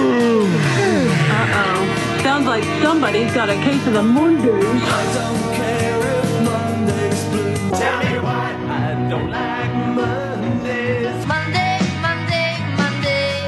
Uh-oh. Sounds like somebody's got a case of the Mondays. I don't care if Monday's blue. Tell me why I don't like Mondays. Monday, Monday, Monday.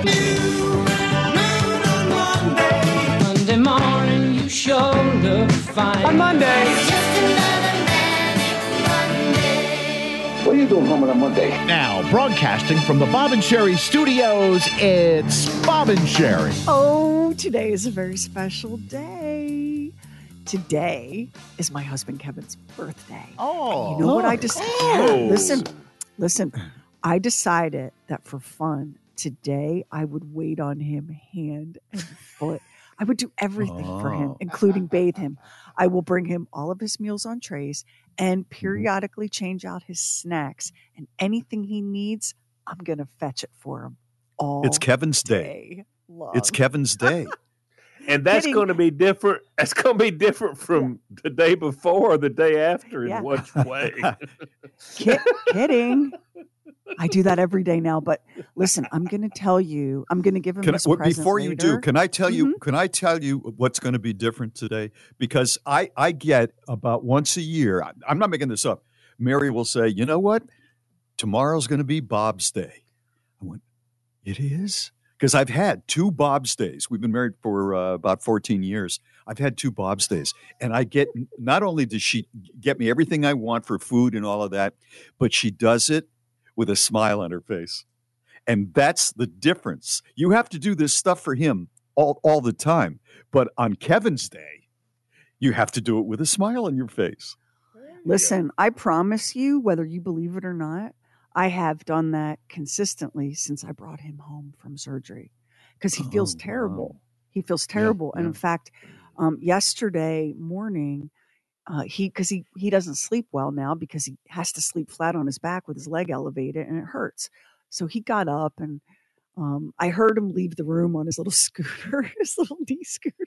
On Monday. Monday morning, you sure look fine. On Monday. Just another manic Monday. What are you doing home on a Monday? Now, broadcasting from the Bob and Sherry studios, it's Bob and Sherry. Oh, today is a very special day. Today is my husband Kevin's birthday. Oh. You know what I just listen. I decided that for fun, today I would wait on him hand and foot. I would do everything for him, including bathe him. I will bring him all of his meals on trays and periodically change out his snacks. And anything he needs, I'm going to fetch it for him all It's Kevin's day. long. It's Kevin's day. And that's Kidding. going to be different. That's going to be different from the day before or the day after Yeah. in which way. Kidding. I do that every day now. But listen, I'm going to tell you, I'm going to give him this present Before you do, later. can I tell you? Can I tell you what's going to be different today? Because I get about once a year. I'm not making this up. Mary will say, "You know what? Tomorrow's going to be Bob's day." I went, "It is." Because I've had 2 Bob's days. We've been married for about 14 years. I've had 2 Bob's days. And I get, not only does she get me everything I want for food and all of that, but she does it with a smile on her face. And that's the difference. You have to do this stuff for him all the time. But on Kevin's day, you have to do it with a smile on your face. Listen, I promise you, whether you believe it or not, I have done that consistently since I brought him home from surgery because he feels terrible. Wow. He feels terrible. And yeah. in fact, yesterday morning, he doesn't sleep well now because he has to sleep flat on his back with his leg elevated and it hurts. So he got up and I heard him leave the room on his little scooter, his little D-scooter.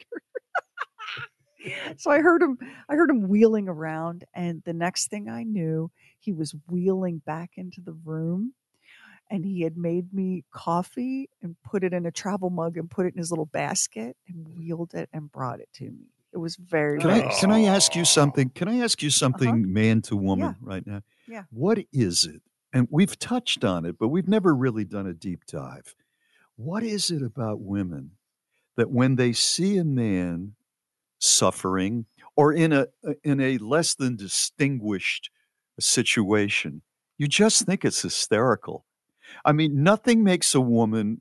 So I heard him wheeling around, and the next thing I knew, he was wheeling back into the room, and he had made me coffee and put it in a travel mug and put it in his little basket and wheeled it and brought it to me. It was very Can nice. I ask you something? Can I ask you something, man to woman, Yeah. right now? Yeah. What is it? And we've touched on it, but we've never really done a deep dive. What is it about women that when they see a man suffering or in a less than distinguished situation, you just think it's hysterical? I mean, nothing makes a woman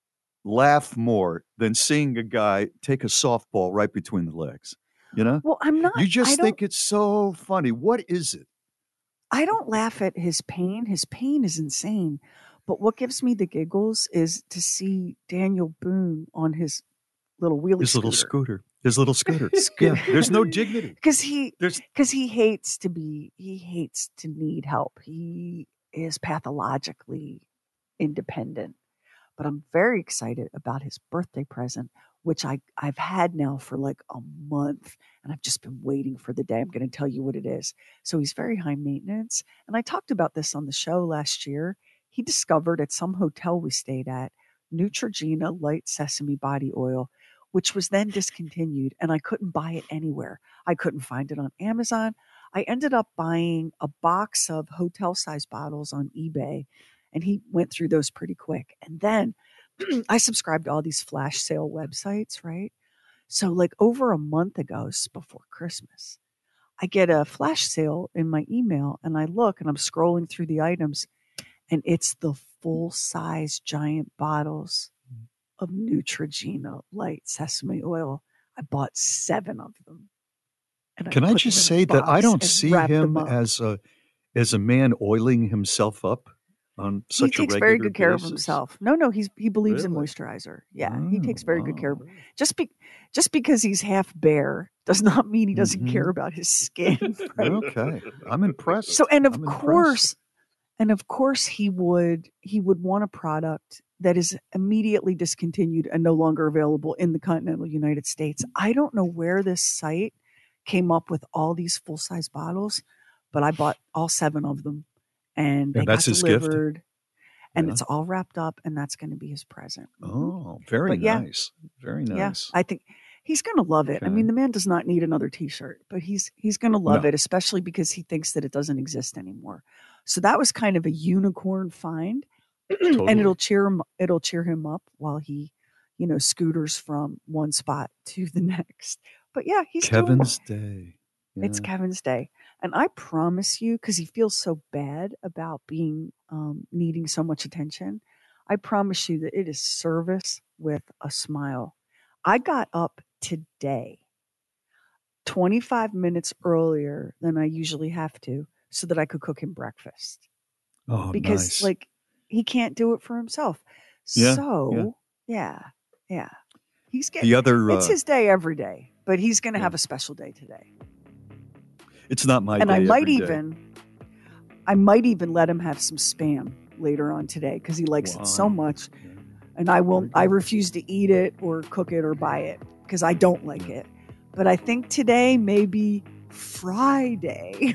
laugh more than seeing a guy take a softball right between the legs. You know? Well, I'm not. You just think it's so funny. What is it? I don't laugh at his pain. His pain is insane. But what gives me the giggles is to see Daniel Boone on his little wheelie His little scooter. scooter. Yeah, there's no dignity. Because he There's hates to need help. He is pathologically independent. But I'm very excited about his birthday present, which I've had now for like a month, and I've just been waiting for the day. I'm going to tell you what it is. So he's very high maintenance. And I talked about this on the show last year. He discovered at some hotel we stayed at Neutrogena light sesame body oil, which was then discontinued, and I couldn't buy it anywhere. I couldn't find it on Amazon. I ended up buying a box of hotel-size bottles on eBay, and he went through those pretty quick. And then I subscribed to all these flash sale websites, right? So like over a month ago, before Christmas, I get a flash sale in my email, and I look, and I'm scrolling through the items, and it's the full-size giant bottles of Neutrogena light sesame oil. I bought 7 of them. And Can I put just them in a say that I box don't and see wrapped him them up. as a man oiling himself up on He such a takes regular very good care of basis? himself. No, he believes in Really? moisturizer. Yeah, he takes very good care of wow. just because he's half bear does not mean he doesn't Mhm. care about his skin. Right? Okay, I'm impressed. So I'm impressed. and of course he would want a product that is immediately discontinued and no longer available in the continental United States. I don't know where this site came up with all these full-size bottles, but I bought all 7 of them, and they And that's got his gift? delivered. and Yeah. it's all wrapped up, and that's going to be his present. Mhm. Oh, very But yeah. nice. Very Yeah, nice. I think he's going to love it. I Okay. mean, the man does not need another T-shirt, but he's going to love No. it, especially because he thinks that it doesn't exist anymore. So that was kind of a unicorn find, and Totally. it'll cheer him up while he, scooters from one spot to the next. But yeah, he's doing Kevin's Day. it's Yeah. Kevin's Day. And I promise you, because he feels so bad about being needing so much attention, I promise you that it is service with a smile. I got up today 25 minutes earlier than I usually have to so that I could cook him breakfast. Oh, Because nice. he can't do it for himself. Yeah, So yeah. He's The other, it's his day every day, but he's gonna yeah. have a special day today. It's not my And day I might every day. even let him have some spam later on today because he likes it so Wow. much. Yeah. And I refuse to eat it or cook it or buy it because I don't like it. But I think today may be Friday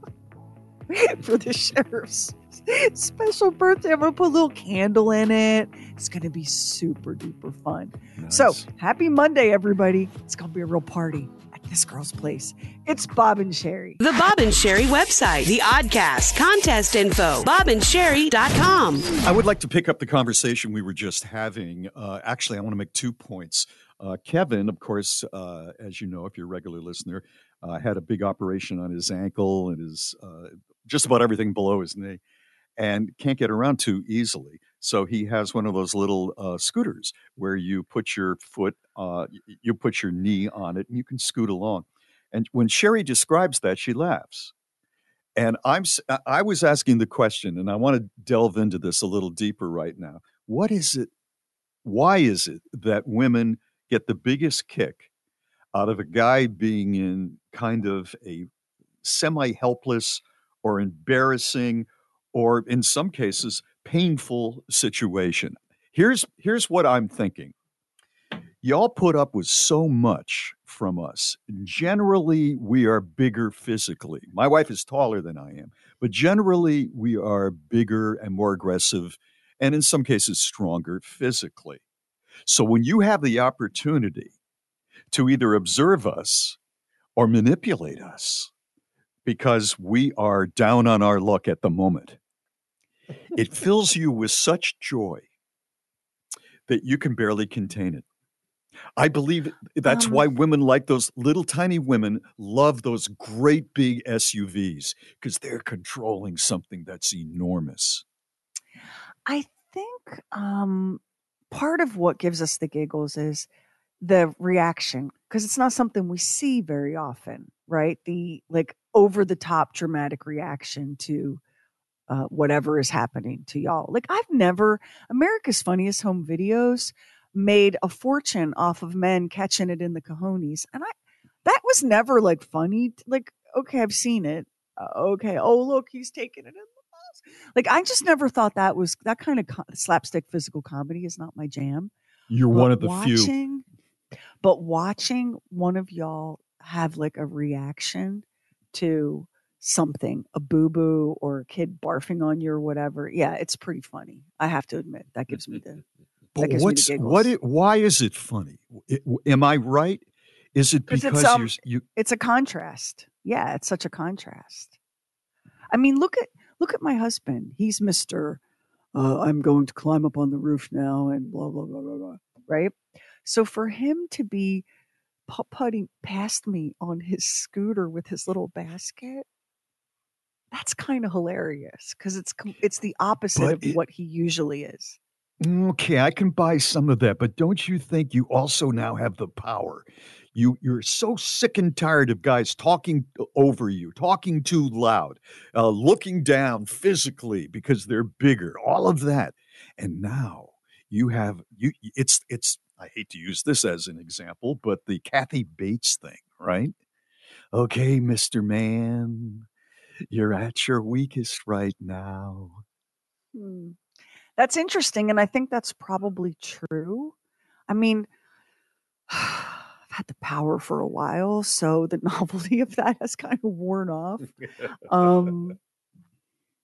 for the sheriff's special birthday. I'm gonna put a little candle in it. It's gonna be super duper fun. So Nice. happy Monday, everybody. It's gonna be a real party at this girl's place. It's Bob and Sherry. The Bob and Sherry website, the Oddcast, contest info, bobandSherry.com. I would like to pick up the conversation we were just having. Actually, I want to make 2 points. Kevin, of course, as you know, if you're a regular listener, had a big operation on his ankle and his just about everything below his knee, and can't get around too easily. So he has one of those little scooters where you put your you put your knee on it, and you can scoot along. And when Sherry describes that, she laughs. And I was asking the question, and I want to delve into this a little deeper right now. What is it? Why is it that women get the biggest kick out of a guy being in kind of a semi-helpless or embarrassing, or in some cases, painful situation? Here's what I'm thinking. Y'all put up with so much from us. Generally, we are bigger physically. My wife is taller than I am, but generally, we are bigger and more aggressive, and in some cases, stronger physically. So when you have the opportunity to either observe us or manipulate us because we are down on our luck at the moment, it fills you with such joy that you can barely contain it. I believe that's why women like those little tiny women love those great big SUVs, because they're controlling something that's enormous. I think part of what gives us the giggles is the reaction, because it's not something we see very often, right? The over the top dramatic reaction to whatever is happening to y'all. America's Funniest Home Videos made a fortune off of men catching it in the cojones, and that was never funny. Okay, I've seen it. Okay, oh look, he's taking it in the balls. I just never thought that was that kind of slapstick physical comedy is not my jam. You're one of the few. But watching one of y'all have a reaction to something, a boo-boo or a kid barfing on you or whatever, yeah, it's pretty funny. I have to admit, that gives me the But giggles. why is it funny? Am I right? Is it because it's a contrast. Yeah, it's such a contrast. I mean, look at my husband. He's Mr. I'm going to climb up on the roof now and blah, blah, blah, blah, blah. Right? So for him to be putt-putting past me on his scooter with his little basket, that's kind of hilarious because it's the opposite of what he usually is. Okay, I can buy some of that, but don't you think you also now have the power? You're so sick and tired of guys talking over you, talking too loud, looking down physically because they're bigger, all of that. And now it's I hate to use this as an example, but the Kathy Bates thing, right? Okay, Mr. Man, you're at your weakest right now. That's interesting, and I think that's probably true. I mean, I've had the power for a while, so the novelty of that has kind of worn off.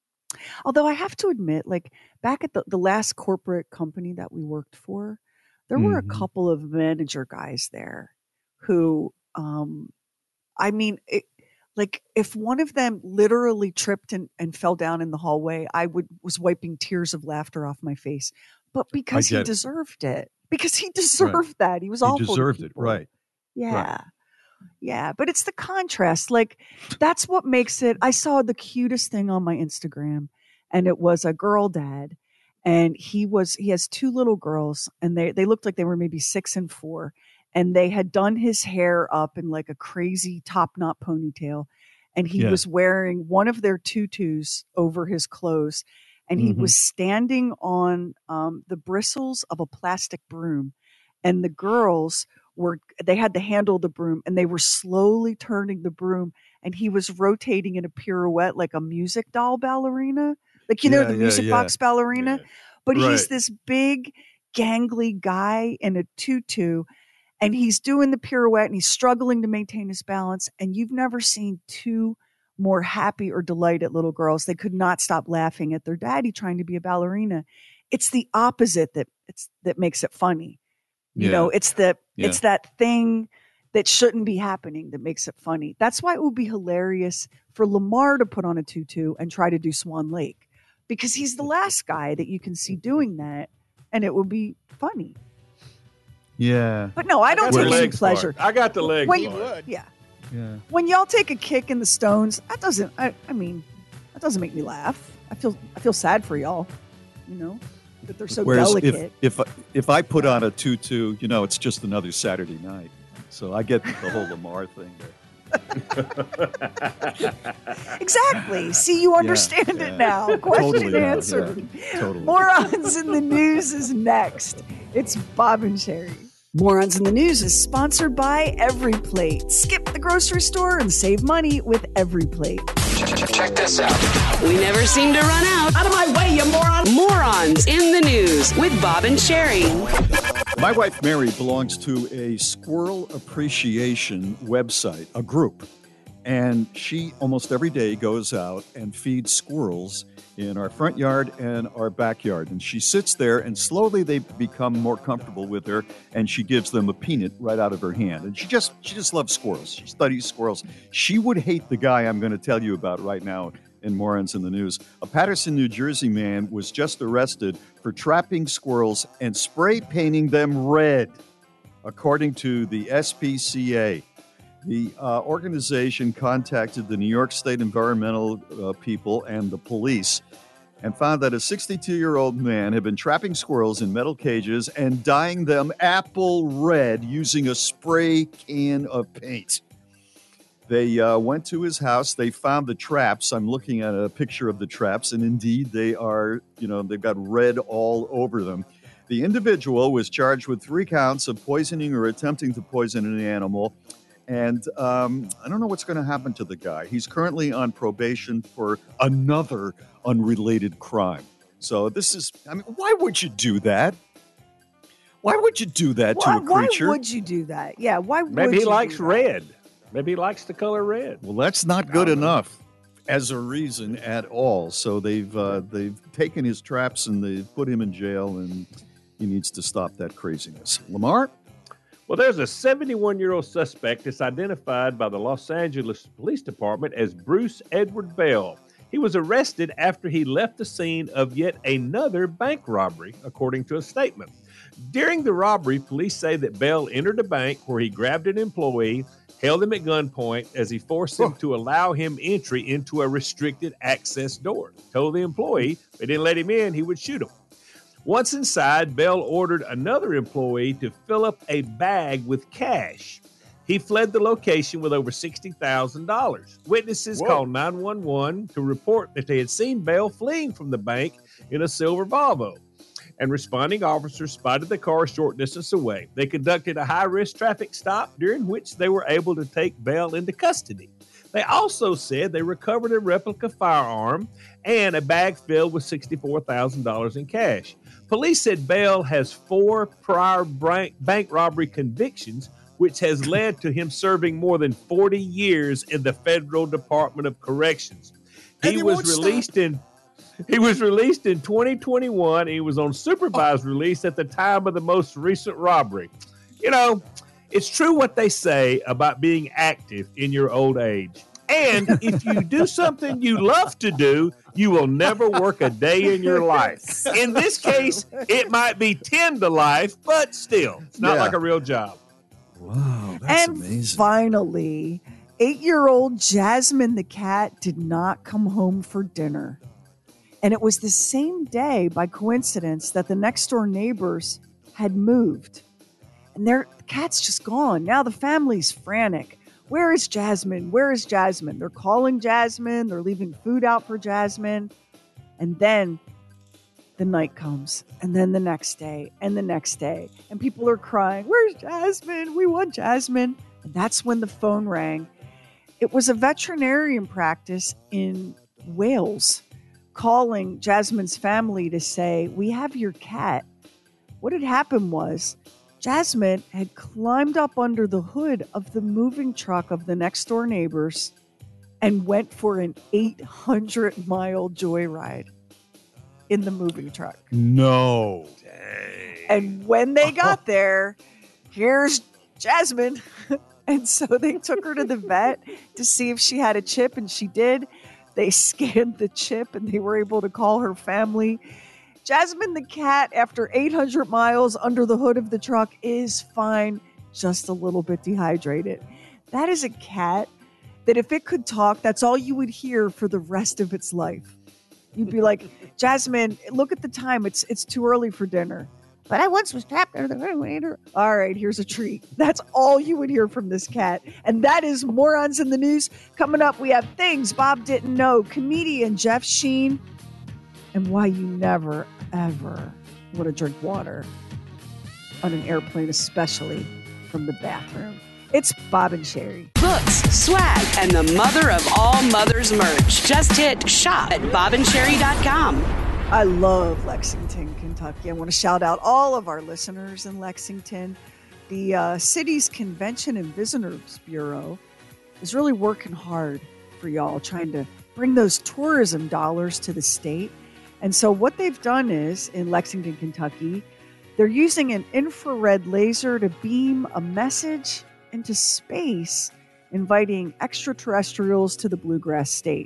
Although I have to admit, like back at the last corporate company that we worked for, there were a Mhm. couple of manager guys there who, I mean, like if one of them literally tripped and fell down in the hallway, was wiping tears of laughter off my face. But because he get it. deserved it. Because he deserved that. He was He awful to deserved it, people. right? Yeah. Yeah. But it's the contrast. Like that's what makes it. I saw the cutest thing on my Instagram, and it was a girl dad. And he has two little girls, and they looked like they were maybe 6 and 4. And they had done his hair up in like a crazy top knot ponytail. And he Yeah. was wearing one of their tutus over his clothes. And he Mhm. was standing on the bristles of a plastic broom. And the girls they had to handle the broom, and they were slowly turning the broom. And he was rotating in a pirouette like a music doll ballerina. Like, the music box ballerina. Yeah. But he's Right. this big, gangly guy in a tutu. And he's doing the pirouette and he's struggling to maintain his balance. And you've never seen two more happy or delighted little girls. They could not stop laughing at their daddy trying to be a ballerina. It's the opposite that makes it funny. You know, it's that thing that shouldn't be happening that makes it funny. That's why it would be hilarious for Lamar to put on a tutu and try to do Swan Lake, because he's the last guy that you can see doing that, and it would be funny. Yeah. But no, I don't got take the any legs for it. pleasure. I got the legs When- for it. Yeah. Yeah. When y'all take a kick in the stones, that doesn't. I mean, that doesn't make me laugh. I feel sad for y'all. You know that they're so Whereas delicate. if I put on a tutu, it's just another Saturday night. So I get the whole Lamar thing there. Exactly. See, you understand yeah. it now. Question Totally now, answered. yeah. Totally. Morons in the News is next. It's Bob and Sherry. Morons in the News is sponsored by Every Plate. Skip the grocery store and save money with Every Plate. Check this out. We never seem to run out. Out of my way, you moron! Morons in the News with Bob and Sherry. My wife Mary belongs to a squirrel appreciation website, a group. And she almost every day goes out and feeds squirrels in our front yard and our backyard. And she sits there and slowly they become more comfortable with her, and she gives them a peanut right out of her hand. And she just loves squirrels. She studies squirrels. She would hate the guy I'm going to tell you about right now in Morons in the News. A Paterson, New Jersey man was just arrested for trapping squirrels and spray painting them red, according to the SPCA. The organization contacted the New York State environmental people and the police and found that a 62-year-old man had been trapping squirrels in metal cages and dyeing them apple red using a spray can of paint. They went to his house. They found the traps. I'm looking at a picture of the traps, and indeed they are, they've got red all over them. The individual was charged with 3 counts of poisoning or attempting to poison an animal. And I don't know what's going to happen to the guy. He's currently on probation for another unrelated crime. So why would you do that? Why would you do that to a creature? Why would you do that? Yeah, why would you? Maybe he likes do that? red. Maybe he likes the color red. Well, that's not good enough as a reason at all. So they've taken his traps and they've put him in jail, and he needs to stop that craziness. Lamar? Well, there's a 71-year-old suspect that's identified by the Los Angeles Police Department as Bruce Edward Bell. He was arrested after he left the scene of yet another bank robbery, according to a statement. During the robbery, police say that Bell entered a bank where he grabbed an employee, held him at gunpoint as he forced him to allow him entry into a restricted access door. Told the employee if they didn't let him in, he would shoot him. Once inside, Bell ordered another employee to fill up a bag with cash. He fled the location with over $60,000. Witnesses called 911 to report that they had seen Bell fleeing from the bank in a silver Volvo. And responding officers spotted the car a short distance away. They conducted a high-risk traffic stop during which they were able to take Bell into custody. They also said they recovered a replica firearm and a bag filled with $64,000 in cash. Police said Bell has 4 prior bank robbery convictions, which has led to him serving more than 40 years in the Federal Department of Corrections. He was released in He was released in 2021. He was on supervised release at the time of the most recent robbery. You know, it's true what they say about being active in your old age. And if you do something you love to do, you will never work a day in your life. In this case, it might be 10 to life, but still, it's not like a real job. Wow, that's And amazing. finally, 8-year-old Jasmine the cat did not come home for dinner. And it was the same day, by coincidence, that the next door neighbors had moved. And the cat's just gone. Now the family's frantic. Where is Jasmine? Where is Jasmine? They're calling Jasmine. They're leaving food out for Jasmine. And then the night comes. And then the next day. And the next day. And people are crying, where's Jasmine? We want Jasmine. And that's when the phone rang. It was a veterinarian practice in Wales calling Jasmine's family to say, we have your cat. What had happened was Jasmine had climbed up under the hood of the moving truck of the next door neighbors and went for an 800-mile joyride in the moving truck. No. And when they got there, here's Jasmine. And so they took her to the vet to see if she had a chip, and she did. They scanned the chip, and they were able to call her family. Jasmine the cat, after 800 miles under the hood of the truck, is fine, just a little bit dehydrated. That is a cat that if it could talk, that's all you would hear for the rest of its life. You'd be like, Jasmine, look at the time. It's too early for dinner. But I once was trapped under the refrigerator. All right, here's a treat. That's all you would hear from this cat. And that is Morons in the News. Coming up, we have things Bob didn't know, comedian Jeff Sheen, and why you never, ever want to drink water on an airplane, especially from the bathroom. It's Bob and Sherry. Books, swag, and the mother of all mothers merch. Just hit shop at bobandcherry.com. I love Lexington, Kentucky. I want to shout out all of our listeners in Lexington. The city's Convention and Visitors Bureau is really working hard for y'all, trying to bring those tourism dollars to the state. And so what they've done is, in Lexington, Kentucky, they're using an infrared laser to beam a message into space, inviting extraterrestrials to the Bluegrass State.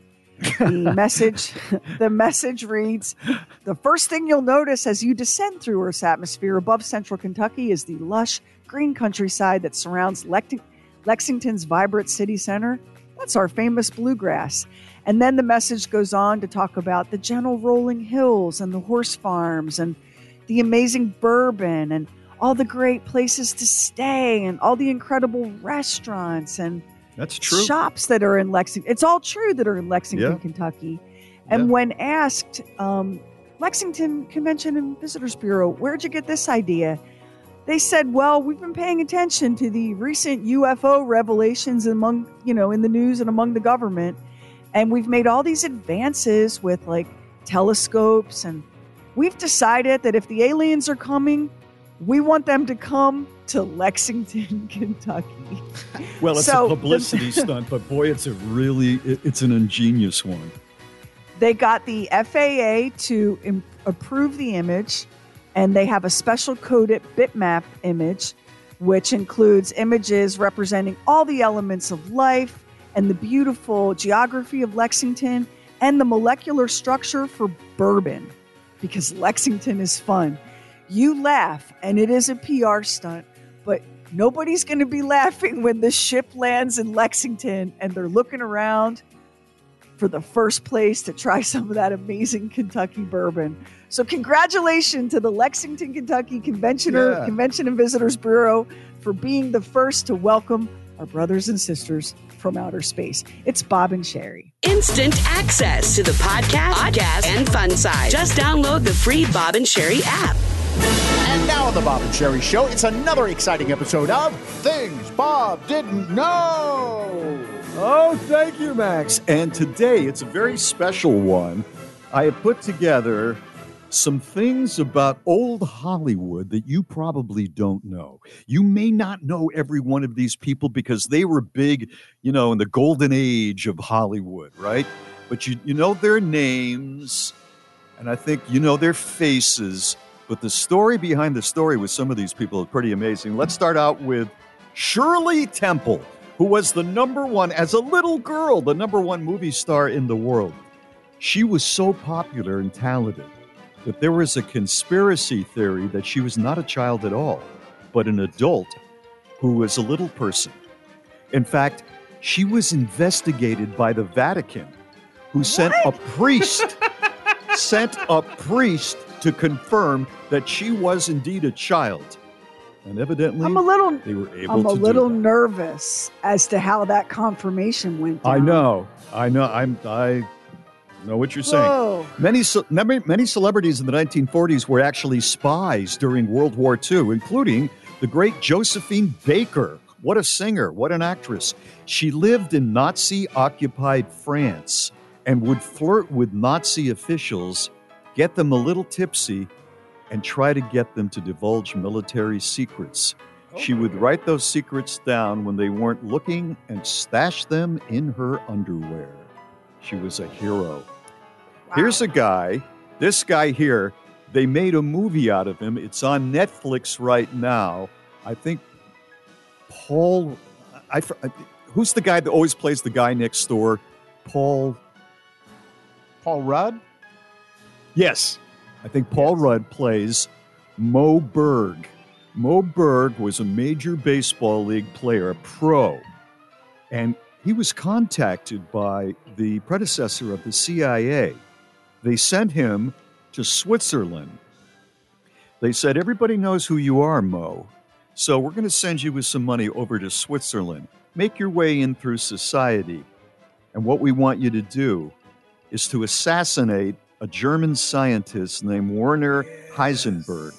The message reads, the first thing you'll notice as you descend through Earth's atmosphere above central Kentucky is the lush green countryside that surrounds Lexington's vibrant city center. That's our famous bluegrass. And then the message goes on to talk about the gentle rolling hills and the horse farms and the amazing bourbon and all the great places to stay and all the incredible restaurants and That's true. shops that are in Lexington. It's all true that are in Lexington, Kentucky. And when asked, Lexington Convention and Visitors Bureau, where'd you get this idea? They said, well, we've been paying attention to the recent UFO revelations in the news and among the government. And we've made all these advances with like telescopes. And we've decided that if the aliens are coming, we want them to come to Lexington, Kentucky. Well, it's a publicity stunt, but boy, it's an ingenious one. They got the FAA to approve the image, and they have a special coded bitmap image, which includes images representing all the elements of life and the beautiful geography of Lexington and the molecular structure for bourbon, because Lexington is fun. You laugh, and it is a PR stunt, but nobody's going to be laughing when the ship lands in Lexington and they're looking around for the first place to try some of that amazing Kentucky bourbon. So congratulations to the Lexington, Kentucky Convention and Visitors Bureau for being the first to welcome our brothers and sisters from outer space. It's Bob and Sherry. Instant access to the podcast, and fun side. Just download the free Bob and Sherry app. And now on the Bob and Sherry Show, it's another exciting episode of Things Bob Didn't Know. Oh, thank you, Max. And today, it's a very special one. I have put together some things about old Hollywood that you probably don't know. You may not know every one of these people because they were big, in the golden age of Hollywood, right? But you know their names, And I think you know their faces, but the story behind the story with some of these people is pretty amazing. Let's start out with Shirley Temple, who was the number one, as a little girl, the number one movie star in the world. She was so popular and talented that there was a conspiracy theory that she was not a child at all, but an adult who was a little person. In fact, she was investigated by the Vatican, who sent a priest to confirm that she was indeed a child. And evidently, I'm a little, they were able I'm to a little do that. nervous as to how that confirmation went down. I know. I know what you're saying. Whoa. Many celebrities in the 1940s were actually spies during World War II, including the great Josephine Baker. What a singer, what an actress. She lived in Nazi-occupied France and would flirt with Nazi officials, get them a little tipsy, and try to get them to divulge military secrets. She would write those secrets down when they weren't looking and stash them in her underwear. She was a hero. Wow. Here's a guy, this guy here, they made a movie out of him. It's on Netflix right now. I think Paul, who's the guy that always plays the guy next door? Paul Rudd? Yes. I think Paul Rudd plays Mo Berg. Mo Berg was a major baseball league player, a pro. And he was contacted by the predecessor of the CIA. They sent him to Switzerland. They said, everybody knows who you are, Mo. So we're going to send you with some money over to Switzerland. Make your way in through society. And what we want you to do is to assassinate a German scientist named Werner Heisenberg,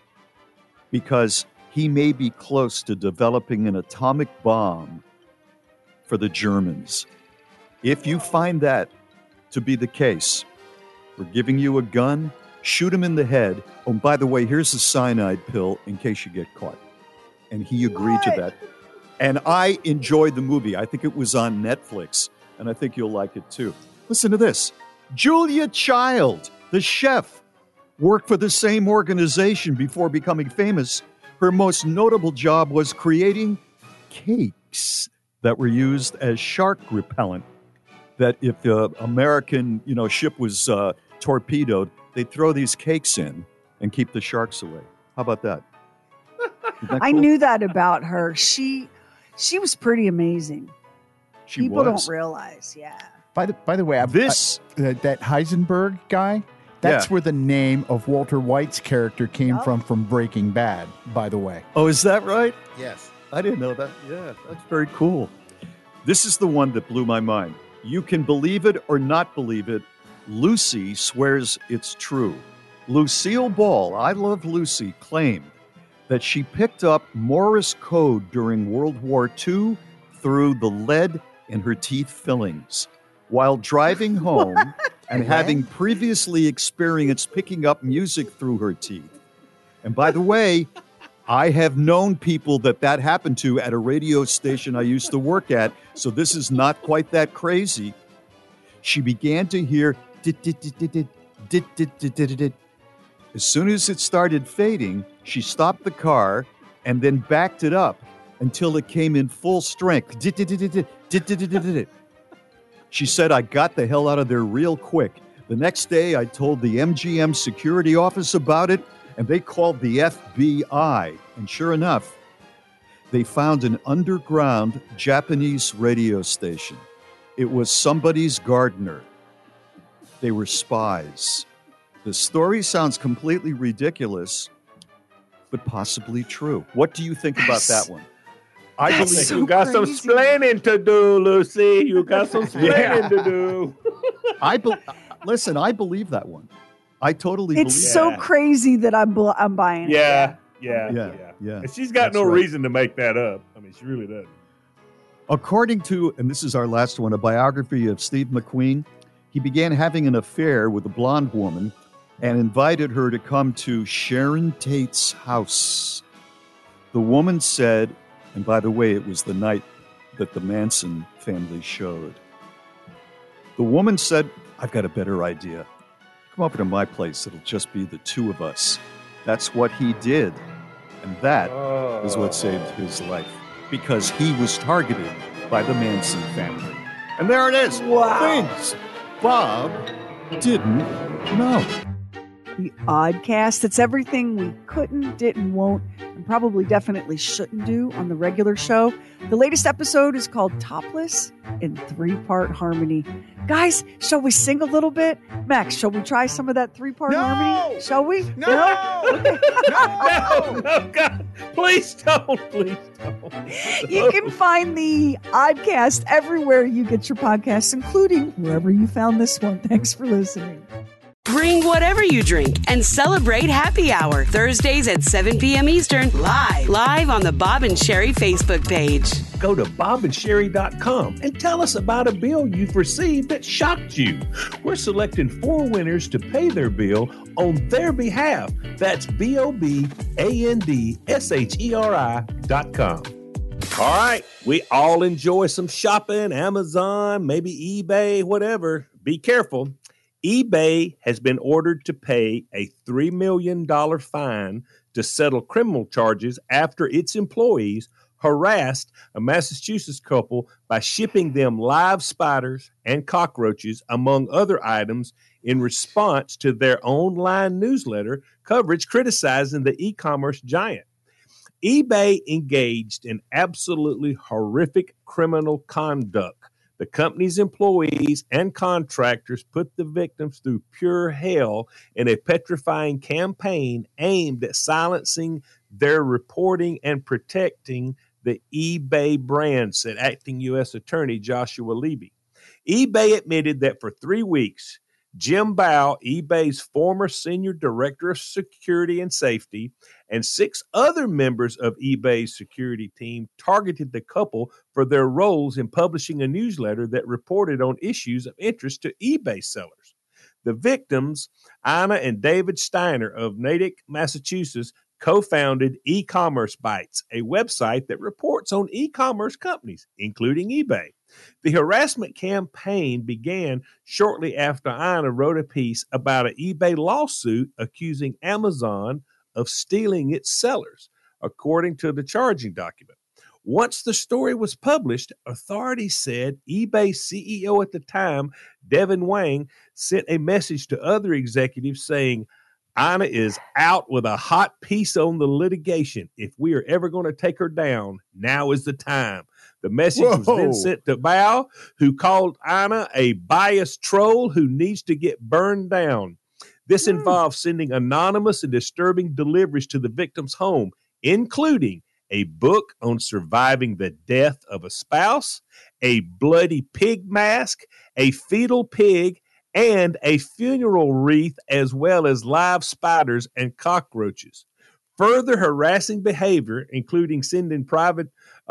because he may be close to developing an atomic bomb for the Germans. If you find that to be the case, we're giving you a gun, shoot him in the head. Oh, and by the way, here's a cyanide pill in case you get caught. And he agreed to that. And I enjoyed the movie. I think it was on Netflix, and I think you'll like it too. Listen to this. Julia Child, the chef, worked for the same organization before becoming famous. Her most notable job was creating cakes that were used as shark repellent. That if the American, ship was torpedoed, they'd throw these cakes in and keep the sharks away. How about that? Isn't that I cool? knew that about her. She was pretty amazing. People don't realize, yeah. By the way, that Heisenberg guy, that's where the name of Walter White's character came from Breaking Bad, by the way. Oh, is that right? Yes. I didn't know that. Yeah, that's very cool. This is the one that blew my mind. You can believe it or not believe it. Lucy swears it's true. Lucille Ball, I Love Lucy, claimed that she picked up Morse code during World War II through the lead in her teeth fillings. While driving home and having previously experienced picking up music through her teeth. And by the way, I have known people that happened to at a radio station I used to work at, so this is not quite that crazy. She began to hear as soon as it started fading, she stopped the car and then backed it up until it came in full strength. She said, I got the hell out of there real quick. The next day, I told the MGM security office about it, and they called the FBI. And sure enough, they found an underground Japanese radio station. It was somebody's gardener. They were spies. The story sounds completely ridiculous, but possibly true. What do you think about that one? I believe you got some splaining to do, Lucy. You got some splaining to do. Listen, I believe that one. I totally believe it. It's so crazy that I'm buying it. Yeah. Yeah. And she's got no reason to make that up. I mean, she really doesn't. According to, and this is our last one, a biography of Steve McQueen, he began having an affair with a blonde woman and invited her to come to Sharon Tate's house. The woman said, and by the way, it was the night that the Manson family showed. The woman said, I've got a better idea. Come over to my place. It'll just be the two of us. That's what he did. And that is what saved his life. Because he was targeted by the Manson family. And there it is. Wow. Things Bob didn't know. The Oddcast. It's everything we couldn't, didn't, won't, and probably definitely shouldn't do on the regular show. The latest episode is called Topless in 3-part harmony. Guys, shall we sing a little bit? Max, shall we try some of that 3-part harmony? Shall we? No, God. Please don't. Please don't. You can find the Oddcast everywhere you get your podcasts, including wherever you found this one. Thanks for listening. Bring whatever you drink and celebrate Happy Hour Thursdays at 7 p.m. Eastern live on the Bob and Sherry Facebook page. Go to bobandsherry.com and tell us about a bill you've received that shocked you. We're selecting 4 winners to pay their bill on their behalf. That's BOBANDSHERI.com. All right, we all enjoy some shopping, Amazon, maybe eBay, whatever. Be careful. eBay has been ordered to pay a $3 million fine to settle criminal charges after its employees harassed a Massachusetts couple by shipping them live spiders and cockroaches, among other items, in response to their online newsletter coverage criticizing the e-commerce giant. eBay engaged in absolutely horrific criminal conduct. The company's employees and contractors put the victims through pure hell in a petrifying campaign aimed at silencing their reporting and protecting the eBay brand, said Acting U.S. Attorney Joshua Levy. eBay admitted that for 3 weeks, Jim Bao, eBay's former senior director of security and safety, and 6 other members of eBay's security team targeted the couple for their roles in publishing a newsletter that reported on issues of interest to eBay sellers. The victims, Anna and David Steiner of Natick, Massachusetts, co-founded E-Commerce Bytes, a website that reports on e-commerce companies, including eBay. The harassment campaign began shortly after Anna wrote a piece about an eBay lawsuit accusing Amazon of stealing its sellers, according to the charging document. Once the story was published, authorities said eBay CEO at the time, Devin Wang, sent a message to other executives saying, Anna is out with a hot piece on the litigation. If we are ever going to take her down, now is the time. The message was then sent to Bao, who called Anna a biased troll who needs to get burned down. This involves sending anonymous and disturbing deliveries to the victim's home, including a book on surviving the death of a spouse, a bloody pig mask, a fetal pig, and a funeral wreath, as well as live spiders and cockroaches. Further harassing behavior, including sending private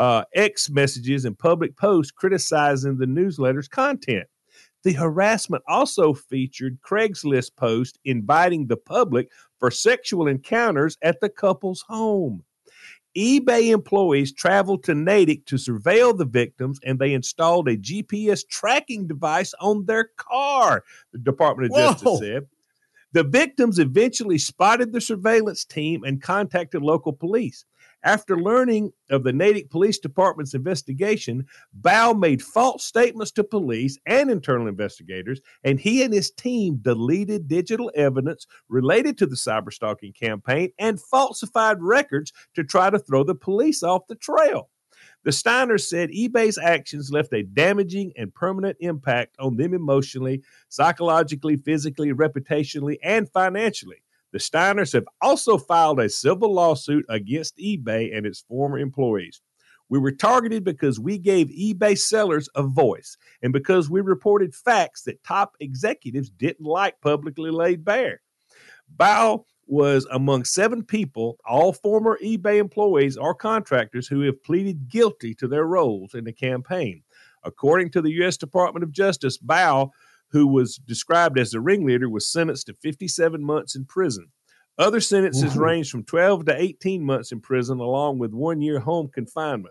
X messages and public posts criticizing the newsletter's content. The harassment also featured Craigslist posts inviting the public for sexual encounters at the couple's home. eBay employees traveled to Natick to surveil the victims, and they installed a GPS tracking device on their car, the Department of Justice said. The victims eventually spotted the surveillance team and contacted local police. After learning of the Natick Police Department's investigation, Bao made false statements to police and internal investigators, and he and his team deleted digital evidence related to the cyberstalking campaign and falsified records to try to throw the police off the trail. The Steiners said eBay's actions left a damaging and permanent impact on them emotionally, psychologically, physically, reputationally, and financially. The Steiners have also filed a civil lawsuit against eBay and its former employees. We were targeted because we gave eBay sellers a voice and because we reported facts that top executives didn't like publicly laid bare. Bao was among 7 people, all former eBay employees or contractors, who have pleaded guilty to their roles in the campaign. According to the U.S. Department of Justice, Bao, who was described as the ringleader, was sentenced to 57 months in prison. Other sentences ranged from 12 to 18 months in prison, along with 1 year home confinement.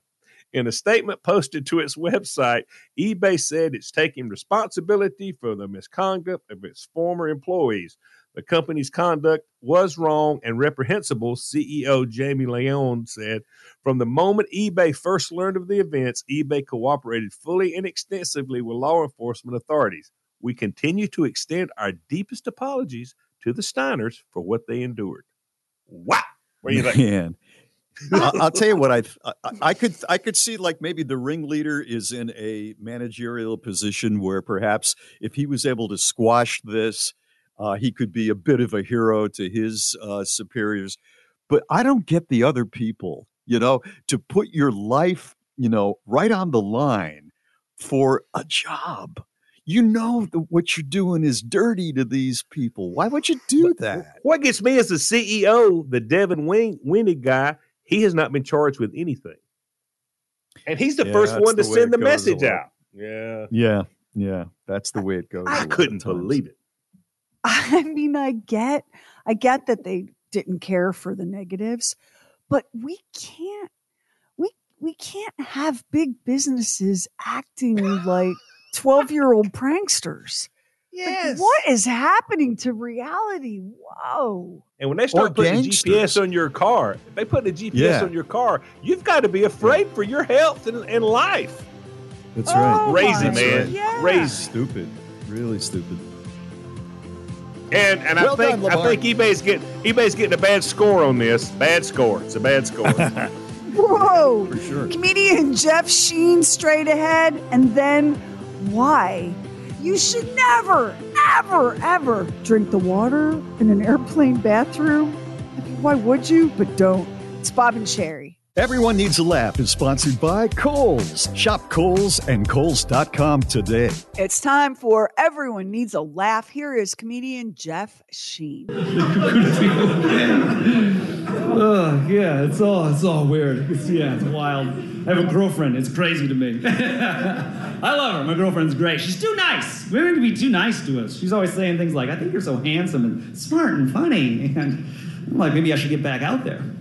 In a statement posted to its website, eBay said it's taking responsibility for the misconduct of its former employees. The company's conduct was wrong and reprehensible, CEO Jamie Leon said. From the moment eBay first learned of the events, eBay cooperated fully and extensively with law enforcement authorities. We continue to extend our deepest apologies to the Steiners for what they endured. Wow. What do you think? Man. I'll tell you what I could see, like, maybe the ringleader is in a managerial position where perhaps if he was able to squash this, he could be a bit of a hero to his superiors. But I don't get the other people, to put your life, right on the line for a job. What you're doing is dirty to these people. Why would you do that? What gets me as the CEO, the Devin Winnig guy, he has not been charged with anything. And he's the first one to send the message out. Yeah. Yeah. That's the way it goes. I couldn't believe it. I mean, I get that they didn't care for the negatives, but we can't have big businesses acting like 12-year-old pranksters. Yes. Like, what is happening to reality? Whoa. And when they start putting a GPS on your car, if they put a GPS on your car, you've got to be afraid for your health and life. That's right. Crazy, man. Right. Yeah. Crazy. Stupid. Really stupid. And I think eBay's getting a bad score on this. Bad score. It's a bad score. Whoa. For sure. Comedian Jeff Sheen straight ahead, and then why? You should never, ever, ever drink the water in an airplane bathroom. I mean, why would you? But don't. It's Bob and Sherry. Everyone Needs a Laugh is sponsored by Kohl's. Shop Kohl's and Kohl's.com today. It's time for Everyone Needs a Laugh. Here is comedian Jeff Sheen. Oh, yeah, it's all weird. It's wild. I have a girlfriend. It's crazy to me. I love her. My girlfriend's great. She's too nice. Women can be too nice to us. She's always saying things like, I think you're so handsome and smart and funny. And I'm like, maybe I should get back out there.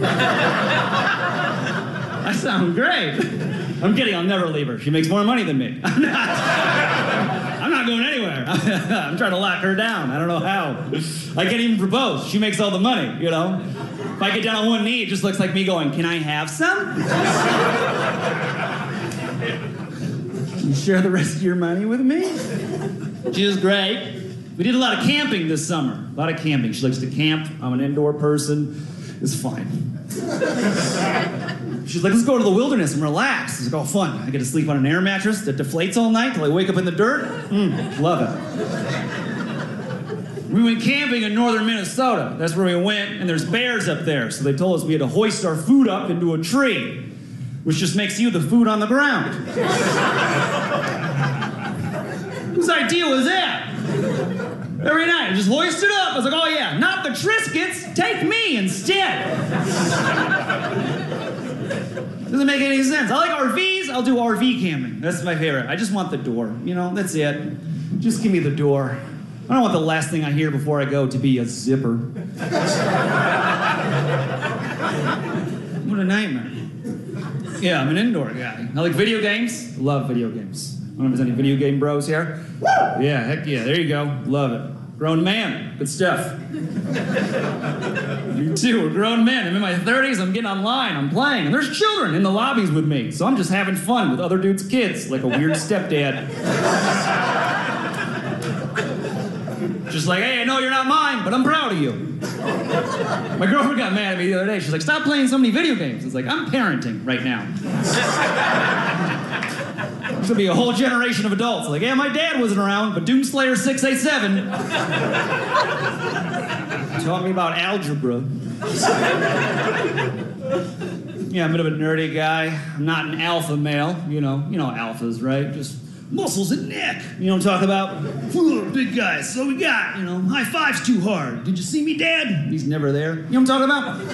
I sound great. I'm kidding. I'll never leave her. She makes more money than me. I'm not going anywhere. I'm trying to lock her down. I don't know how. I can't even propose. She makes all the money, If I get down on one knee, it just looks like me going, can I have some? You share the rest of your money with me? She's great. We did a lot of camping this summer. A lot of camping. She likes to camp. I'm an indoor person. It's fine. She's like, let's go to the wilderness and relax. It's like, oh, fun. I get to sleep on an air mattress that deflates all night till I wake up in the dirt. Love it. We went camping in northern Minnesota. That's where we went, and there's bears up there. So they told us we had to hoist our food up into a tree, which just makes you the food on the ground. Whose idea was that? Every night, I just hoist it up. I was like, oh yeah, not the Triscuits, take me instead. Doesn't make any sense. I like RVs, I'll do RV camping. That's my favorite. I just want the door, that's it. Just give me the door. I don't want the last thing I hear before I go to be a zipper. What a nightmare. Yeah, I'm an indoor guy. I like video games. Love video games. I don't know if there's any video game bros here. Yeah, heck yeah, there you go. Love it. Grown man. Good stuff. You too, we're grown men. I'm in my 30s, I'm getting online, I'm playing, and there's children in the lobbies with me, so I'm just having fun with other dudes' kids, like a weird stepdad. Just like, hey, I know you're not mine, but I'm proud of you. My girlfriend got mad at me the other day. She's like, stop playing so many video games. It's like, I'm parenting right now. There's gonna be a whole generation of adults like, yeah, my dad wasn't around, but Doomslayer 687 taught me about algebra. Yeah, I'm a bit of a nerdy guy. I'm not an alpha male. You know alphas, right? Just muscles and neck. You know what I'm talking about? Big guys. So we got, high fives too hard. Did you see me, Dad? He's never there. You know what I'm talking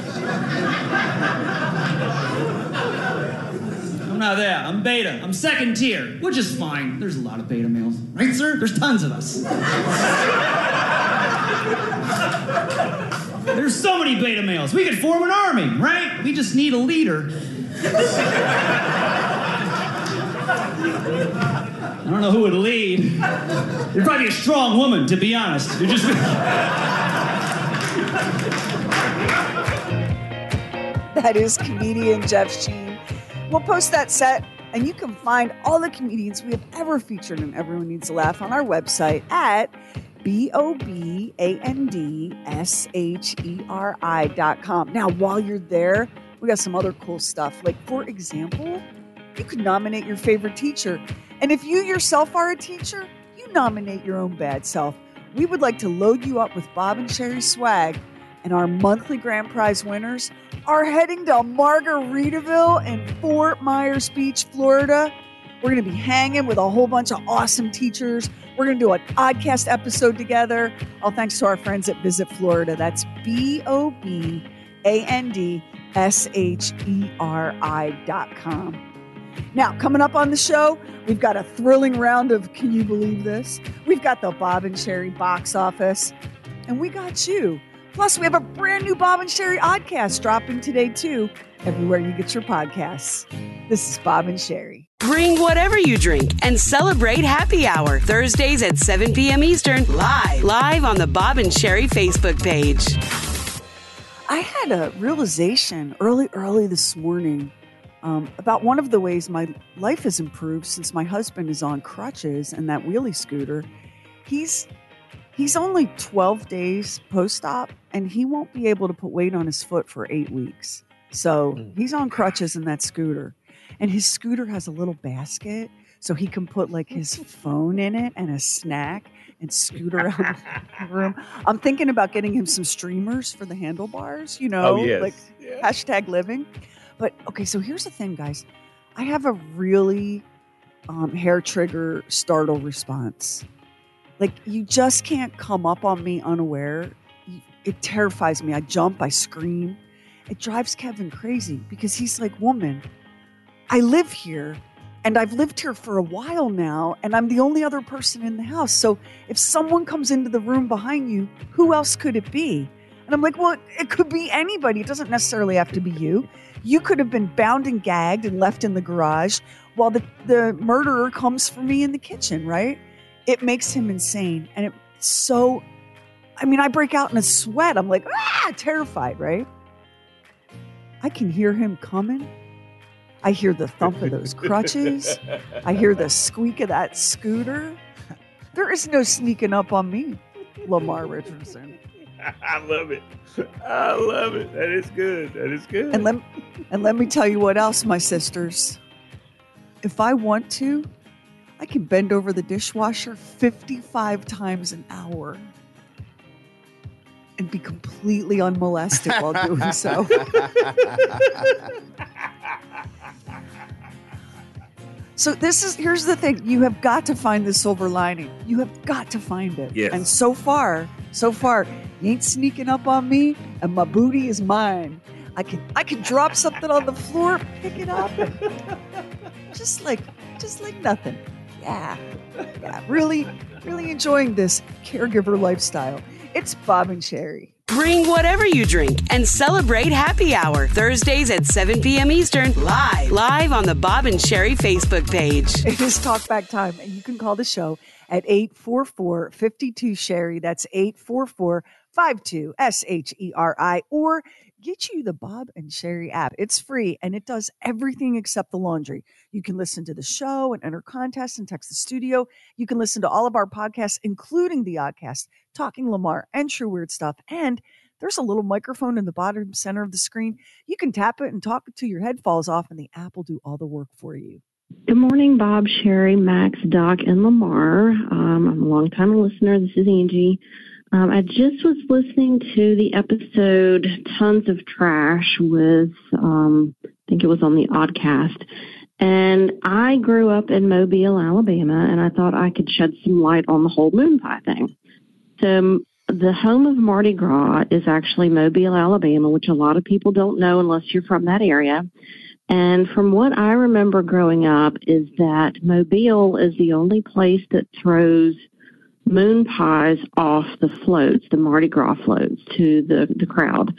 about? I'm not that. I'm beta. I'm second tier, which is fine. There's a lot of beta males. Right, sir? There's tons of us. There's so many beta males. We could form an army, right? We just need a leader. I don't know who would lead. You're probably a strong woman, to be honest. You're just... That is comedian Jeff Sheen. We'll post that set, and you can find all the comedians we have ever featured in Everyone Needs a Laugh on our website at BOBANDSHERI.com. Now, while you're there, we got some other cool stuff. Like, for example, you could nominate your favorite teacher. And if you yourself are a teacher, you nominate your own bad self. We would like to load you up with Bob and Sherry swag. And our monthly grand prize winners are heading to Margaritaville in Fort Myers Beach, Florida. We're going to be hanging with a whole bunch of awesome teachers. We're going to do an Oddcast episode together. All thanks to our friends at Visit Florida. That's BOBANDSHERI.com. Now, coming up on the show, we've got a thrilling round of Can You Believe This? We've got the Bob and Sherry box office. And we got you. Plus, we have a brand new Bob and Sherry Oddcast dropping today, too, everywhere you get your podcasts. This is Bob and Sherry. Bring whatever you drink and celebrate Happy Hour Thursdays at 7 p.m. Eastern, live on the Bob and Sherry Facebook page. I had a realization early this morning about one of the ways my life has improved since my husband is on crutches and that wheelie scooter. He's only 12 days post-op, and he won't be able to put weight on his foot for 8 weeks. So he's on crutches in that scooter. And his scooter has a little basket, so he can put like his phone in it and a snack and scoot around the room. I'm thinking about getting him some streamers for the handlebars, like hashtag living. But okay, so here's the thing, guys. I have a really hair trigger startle response. Like, you just can't come up on me unaware. It terrifies me. I jump, I scream. It drives Kevin crazy because he's like, woman, I live here and I've lived here for a while now and I'm the only other person in the house. So if someone comes into the room behind you, who else could it be? And I'm like, well, it could be anybody. It doesn't necessarily have to be you. You could have been bound and gagged and left in the garage while the murderer comes for me in the kitchen, right? It makes him insane. And I break out in a sweat. I'm like, terrified, right? I can hear him coming. I hear the thump of those crutches. I hear the squeak of that scooter. There is no sneaking up on me, Lamar Richardson. I love it. I love it. That is good. That is good. And let me tell you what else, my sisters. If I want to, I can bend over the dishwasher 55 times an hour and be completely unmolested while doing so. So here's the thing. You have got to find the silver lining. You have got to find it. Yes. And so far, you ain't sneaking up on me and my booty is mine. I can drop something on the floor, pick it up, and just like nothing. Yeah, really enjoying this caregiver lifestyle. It's Bob and Sherry. Bring whatever you drink and celebrate Happy Hour Thursdays at 7 p.m. Eastern, live on the Bob and Sherry Facebook page. It is talkback time, and you can call the show at 844-52-SHERRY. That's 844-52-SHERI, or get you the Bob and Sherry app. It's free, and it does everything except the laundry. You can listen to the show and enter contests and text the studio. You can listen to all of our podcasts, including the Oddcast, Talking Lamar, and True Weird Stuff. And there's a little microphone in the bottom center of the screen. You can tap it and talk until your head falls off, and the app will do all the work for you. Good morning, Bob, Sherry, Max, Doc, and Lamar. I'm a long-time listener. This is Angie. I just was listening to the episode Tons of Trash with, I think it was on the Oddcast. And I grew up in Mobile, Alabama, and I thought I could shed some light on the whole moon pie thing. So the home of Mardi Gras is actually Mobile, Alabama, which a lot of people don't know unless you're from that area. And from what I remember growing up is that Mobile is the only place that throws moon pies off the floats, the Mardi Gras floats, to the crowd.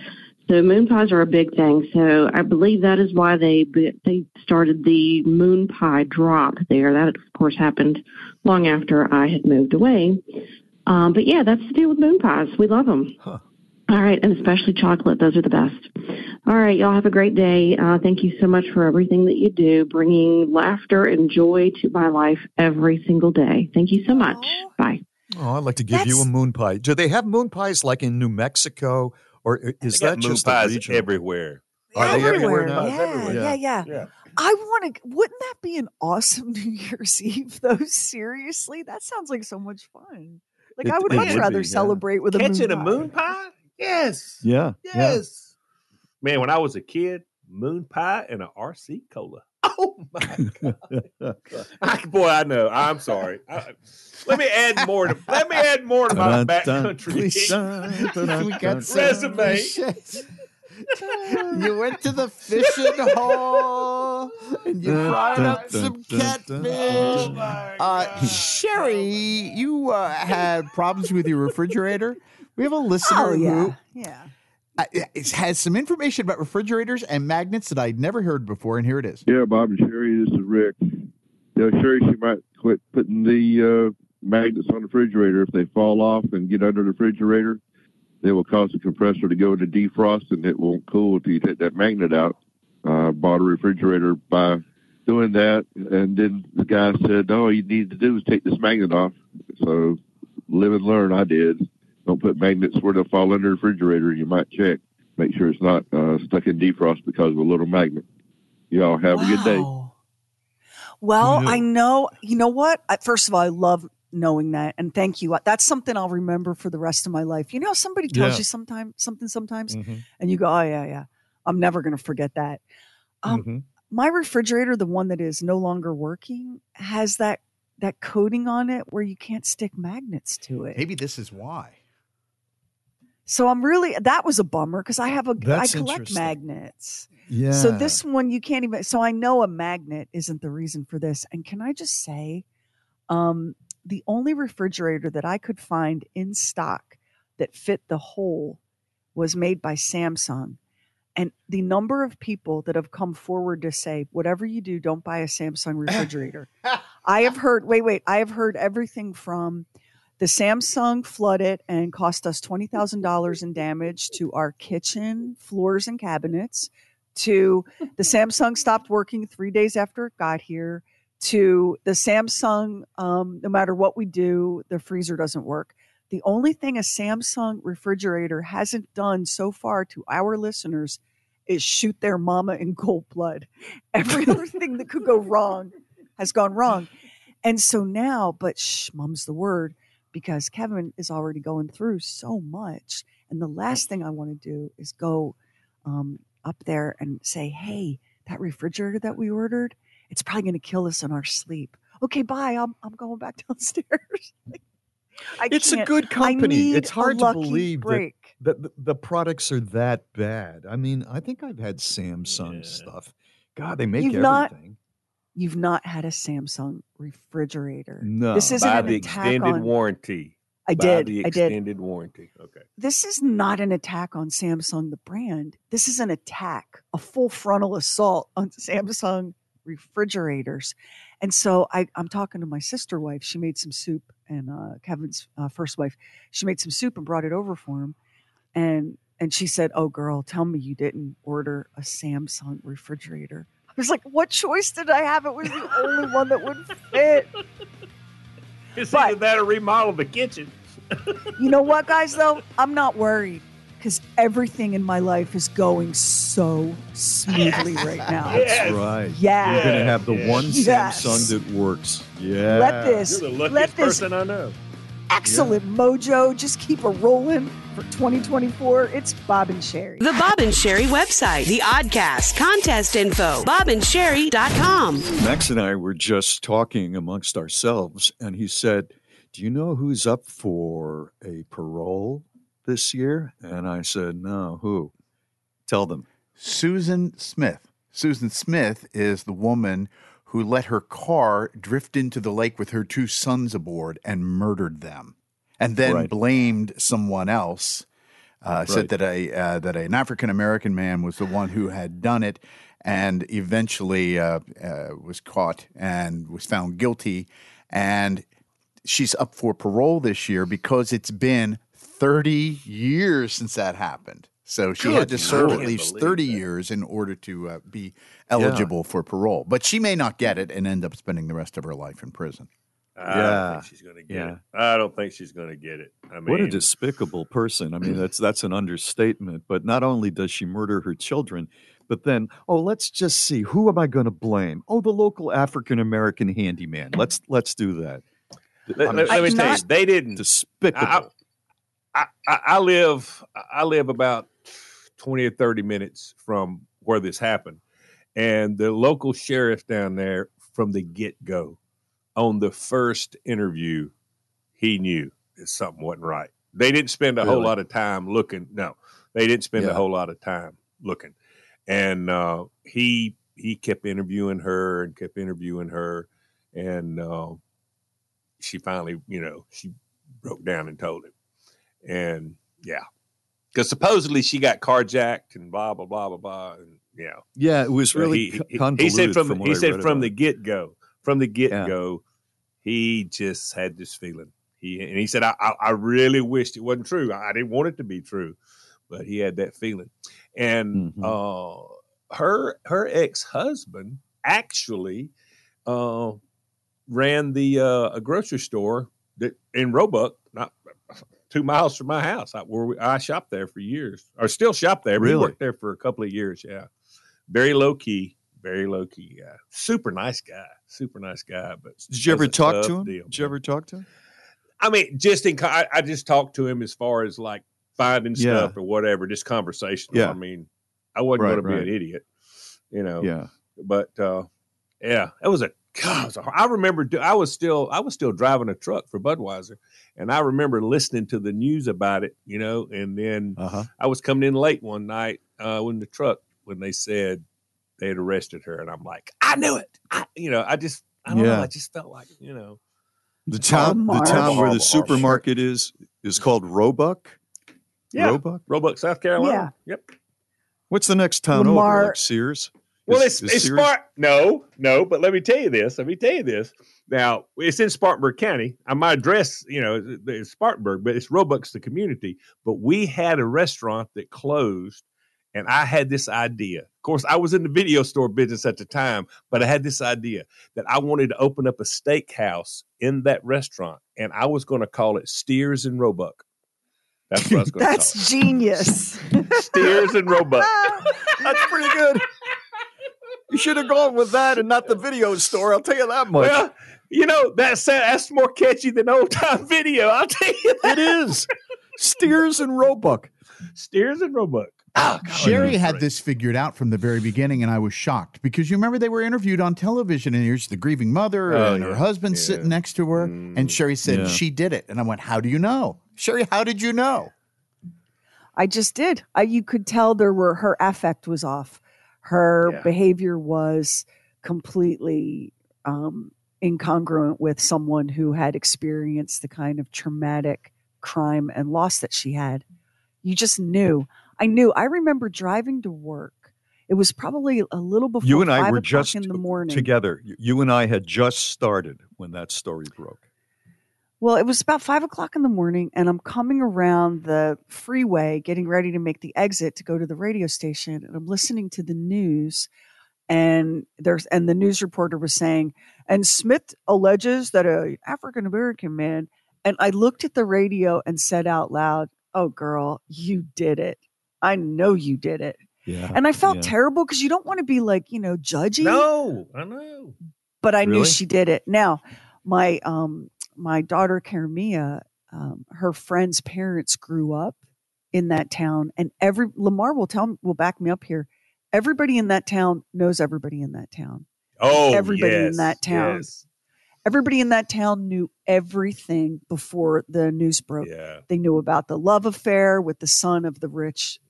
So moon pies are a big thing. So I believe that is why they started the moon pie drop there. That, of course, happened long after I had moved away. But yeah, that's the deal with moon pies. We love them. Huh. All right, and especially chocolate. Those are the best. All right, y'all have a great day. Thank you so much for everything that you do, bringing laughter and joy to my life every single day. Thank you so much. Bye. Oh, I'd like to give you a moon pie. Do they have moon pies like in New Mexico, or is that moon just pies regional? everywhere? Are they everywhere now? Yeah. I want to. Wouldn't that be an awesome New Year's Eve, though? Seriously, that sounds like so much fun. Like I would much rather celebrate with Catching a moon pie. Yes. Yeah. Yes. Man, when I was a kid, moon pie and an RC cola. Oh my God! Boy, I know. I'm sorry. Let me add more to my backcountry resume. You went to the fishing hole and you fried up some catfish. Sherry, you had problems with your refrigerator. We have a listener who has some information about refrigerators and magnets that I'd never heard before, and here it is. Yeah, Bob and Sherry, this is Rick. Sherry, she might quit putting the magnets on the refrigerator. If they fall off and get under the refrigerator, they will cause the compressor to go into defrost, and it won't cool until you take that magnet out. Bought a refrigerator by doing that, and then the guy said, all you need to do is take this magnet off. So live and learn, I did. Don't put magnets where they'll fall under the refrigerator. You might check. Make sure it's not stuck in defrost because of a little magnet. You all have a good day. Well, I know. You know what? First of all, I love knowing that, and thank you. That's something I'll remember for the rest of my life. You know, somebody tells you sometimes, and you go, "Oh yeah, I'm never going to forget that." My refrigerator, the one that is no longer working, has that coating on it where you can't stick magnets to it. Maybe this is why. So that was a bummer because I collect magnets. Yeah. So this one you can't even, so I know a magnet isn't the reason for this. And can I just say, the only refrigerator that I could find in stock that fit the hole was made by Samsung. And the number of people that have come forward to say, whatever you do, don't buy a Samsung refrigerator. I have heard everything from the Samsung flooded and cost us $20,000 in damage to our kitchen floors and cabinets, to the Samsung stopped working 3 days after it got here, to the Samsung, no matter what we do, the freezer doesn't work. The only thing a Samsung refrigerator hasn't done so far to our listeners is shoot their mama in cold blood. Every other thing that could go wrong has gone wrong. And so now, but mum's the word, because Kevin is already going through so much. And the last thing I want to do is go up there and say, hey, that refrigerator that we ordered, it's probably going to kill us in our sleep. Okay, bye. I'm going back downstairs. It's a good company. It's hard to believe that the products are that bad. I mean, I think I've had Samsung stuff. God, they make everything. You've not had a Samsung refrigerator. No. This isn't by an the attack extended on warranty. I By did. the I did. extended warranty. Okay. This is not an attack on Samsung, the brand. This is an attack, a full frontal assault on Samsung refrigerators. And so I'm talking to my sister wife. She made some soup, and Kevin's first wife, she made some soup and brought it over for him. And she said, oh, girl, tell me you didn't order a Samsung refrigerator. I was like, what choice did I have? It was the only one that would fit. It's either that or remodel the kitchen. You know what, guys, though? I'm not worried because everything in my life is going so smoothly right now. That's right. Yeah. You're going to have the one Yes. Samsung that works. Yeah. Let this, You're the luckiest person I know. excellent mojo just keep a rolling for 2024. It's Bob and Sherry. The Bob and Sherry website, the Oddcast, contest info, bobandSherry.com. Max and I were just talking amongst ourselves, and he said, do you know who's up for a parole this year? And I said, no, who? Tell them. Susan Smith. Susan Smith is the woman who let her car drift into the lake with her two sons aboard and murdered them, and then blamed someone else said that an African American man was the one who had done it, and eventually was caught and was found guilty. And she's up for parole this year because it's been 30 years since that happened. So she had to serve at least 30 years in order to be eligible for parole. But she may not get it and end up spending the rest of her life in prison. I don't think she's going to get it. I don't think she's going to get it. I mean, what a despicable person. I mean, that's an understatement. But not only does she murder her children, but then, let's just see, who am I going to blame? Oh, the local African-American handyman. Let's do that. Let me tell you, they didn't. Despicable. I live about 20 or 30 minutes from where this happened. And the local sheriff down there from the get-go, on the first interview, he knew that something wasn't right. They didn't spend a whole lot of time looking. No, they didn't spend a whole lot of time looking. And he kept interviewing her and kept interviewing her. And she finally, she broke down and told him. And because supposedly she got carjacked and blah, blah, blah, blah, blah. And, yeah, it was really convoluted. He said from the get-go. From the get-go, he just had this feeling. He said, I really wished it wasn't true. I didn't want it to be true, but he had that feeling. And her ex-husband actually ran a grocery store in Roebuck, not 2 miles from my house, where I shopped there for years, or still shop there. Really? We worked there for a couple of years. Yeah, very low key. Very low key guy. Super nice guy. But did you ever talk to him? Did you ever talk to him? I mean, I just talked to him as far as like finding stuff or whatever, just conversational. Yeah. I mean, I wasn't going to be an idiot, Yeah. But it was I remember I was still driving a truck for Budweiser, and I remember listening to the news about it, and then I was coming in late one night in the truck when they said they had arrested her, and I'm like, I knew it. I don't know. I just felt like, the town where the supermarket is called Roebuck. Yeah, Roebuck, South Carolina. Yeah. Yep. What's the next town over? Like Sears? Well, it's Spartanburg. No, but let me tell you this. Now, it's in Spartanburg County. My address, is Spartanburg, but it's Roebuck's the community. But we had a restaurant that closed. And I had this idea. Of course, I was in the video store business at the time, but I had this idea that I wanted to open up a steakhouse in that restaurant, and I was going to call it Steers and Roebuck. That's what I was going to call it. That's genius. Steers and Roebuck. That's pretty good. You should have gone with that and not the video store. I'll tell you that much. Well, that's more catchy than old time video. I'll tell you that. It is. Steers and Roebuck. Steers and Roebuck. Oh, Sherry had this figured out from the very beginning, and I was shocked because you remember they were interviewed on television, and here's the grieving mother and her husband sitting next to her, and Sherry said she did it, and I went, "How do you know, Sherry? How did you know?" I just did. You could tell her affect was off. Her behavior was completely incongruent with someone who had experienced the kind of traumatic crime and loss that she had. You just knew. I remember driving to work. It was probably a little before you and I 5 were o'clock just in the morning. Together. You and I had just started when that story broke. Well, it was about 5 o'clock in the morning, and I'm coming around the freeway, getting ready to make the exit to go to the radio station, and I'm listening to the news, and the news reporter was saying, and Smith alleges that an African American man, and I looked at the radio and said out loud, "Oh, girl, you did it. I know you did it." Yeah. And I felt terrible because you don't want to be like, judgy. No, I know. But I knew she did it. Now, my daughter, Karamia, her friend's parents grew up in that town. And Lamar will back me up here. Everybody in that town knows everybody in that town. Oh, everybody yes, in that town. Yes. Everybody in that town knew everything before the news broke. Yeah. They knew about the love affair with the son of the rich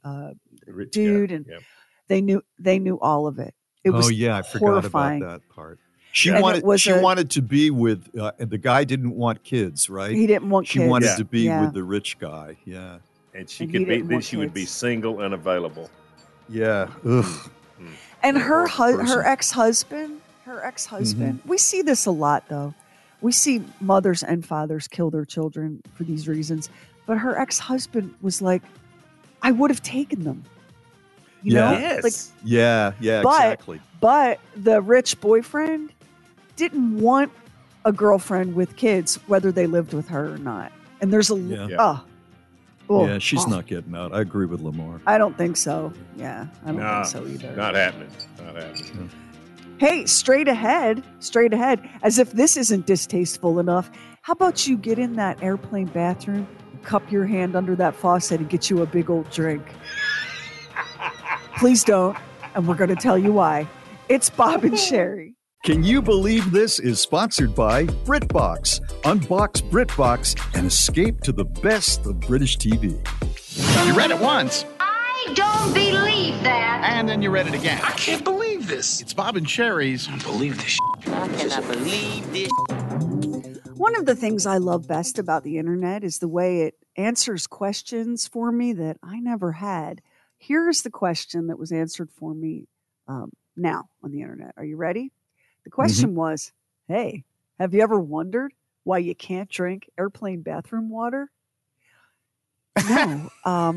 dude, and they knew all of it. It was I horrifying. forgot about that part. She wanted to be with the guy. Didn't want kids, right? He didn't want kids. She wanted to be with the rich guy. Yeah. And she And could he be, didn't then want she would be kids. single and available. Yeah. Ugh. And her person. her ex-husband, we see this a lot though. We see mothers and fathers kill their children for these reasons. But her ex-husband was like, I would have taken them. You know? Yes. Like, Yeah, exactly. But the rich boyfriend didn't want a girlfriend with kids, whether they lived with her or not. And there's a Yeah, she's not getting out. I agree with Lamar. I don't think so. Yeah, I don't think so either. Not happening. Not happening. Hey, straight ahead, as if this isn't distasteful enough. How about you get in that airplane bathroom, cup your hand under that faucet, and get you a big old drink? Please don't, and we're going to tell you why. It's Bob and Sherry. Can you believe this is sponsored by BritBox? Unbox BritBox and escape to the best of British TV. You read it once, I don't believe that. and then you read it again. I can't believe this. It's Bob and Sherry's. I believe this. I cannot believe this. One of the things I love best about the internet is the way it answers questions for me that I never had. Here's the question that was answered for me now on the internet. Are you ready? The question was, hey, have you ever wondered why you can't drink airplane bathroom water? No.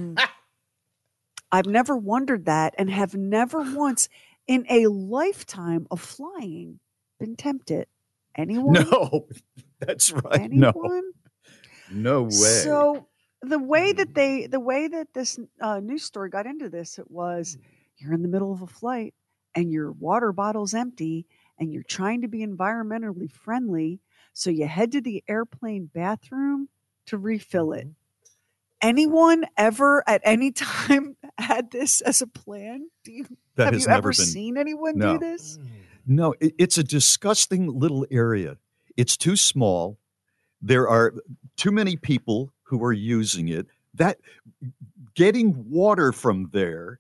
I've never wondered that and have never once in a lifetime of flying been tempted. Anyone? No, that's right. Anyone? No way. So the way that this news story got into this, it was you're in the middle of a flight and your water bottle's empty and you're trying to be environmentally friendly, so you head to the airplane bathroom to refill it. Anyone ever at any time had this as a plan? That have has you never ever been- seen anyone No. do this? No, it's a disgusting little area. It's too small. There are too many people who are using it. That getting water from there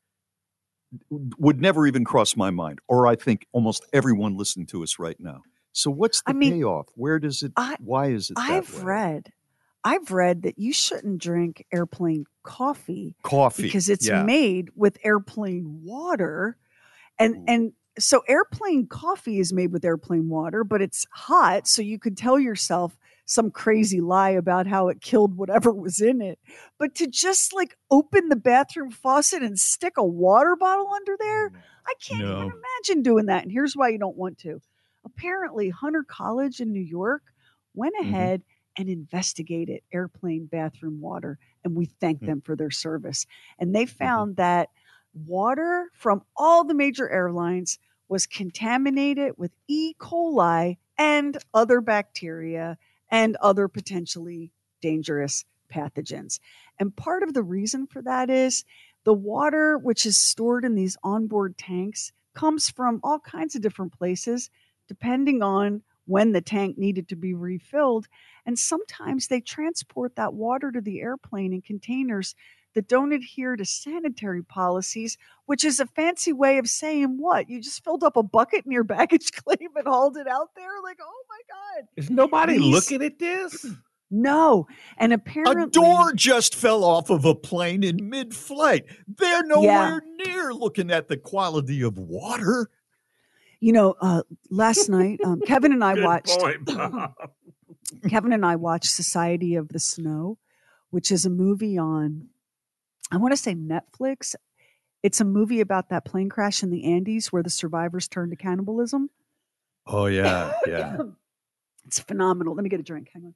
would never even cross my mind, or I think almost everyone listening to us right now. So what's the payoff? Where does it? Why is it that way? I've read that you shouldn't drink airplane coffee. Coffee, because it's yeah. made with airplane water, and so airplane coffee is made with airplane water, but it's hot, so you could tell yourself some crazy lie about how it killed whatever was in it. But to just like open the bathroom faucet and stick a water bottle under there, I can't even imagine doing that. And here's why you don't want to. Apparently, Hunter College in New York went ahead and investigated airplane bathroom water, and we thank them for their service. And they found that water from all the major airlines was contaminated with E. coli and other bacteria and other potentially dangerous pathogens. And part of the reason for that is the water, which is stored in these onboard tanks, comes from all kinds of different places, depending on when the tank needed to be refilled. And sometimes they transport that water to the airplane in containers that don't adhere to sanitary policies, which is a fancy way of saying what? You just filled up a bucket in your baggage claim and hauled it out there? Like, oh my God. Is nobody looking at this? No. And apparently A door just fell off of a plane in mid-flight. They're nowhere near looking at the quality of water. You know, last night, Kevin and I Good watched point, Bob. Kevin and I watched Society of the Snow, which is a movie on, I want to say Netflix. It's a movie about that plane crash in the Andes where the survivors turned to cannibalism. Oh, yeah, yeah. It's phenomenal. Let me get a drink. Hang on.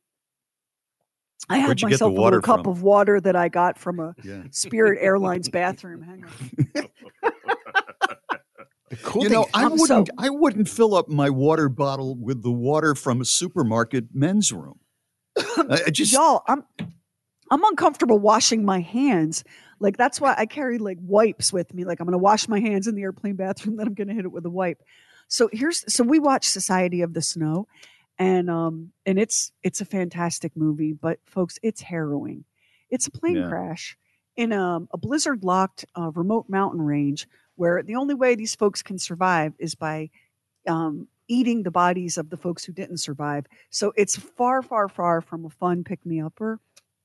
I had Where'd you get myself the a water little cup from? of water that I got from a Yeah. Spirit Airlines bathroom. Hang on. You know, I wouldn't fill up my water bottle with the water from a supermarket men's room. I just Y'all, I'm uncomfortable washing my hands. Like that's why I carry like wipes with me. Like I'm going to wash my hands in the airplane bathroom, then I'm going to hit it with a wipe. So we watched Society of the Snow, and it's a fantastic movie. But folks, it's harrowing. It's a plane crash in a blizzard locked remote mountain range where the only way these folks can survive is by eating the bodies of the folks who didn't survive. So it's far, far, far from a fun pick-me-upper.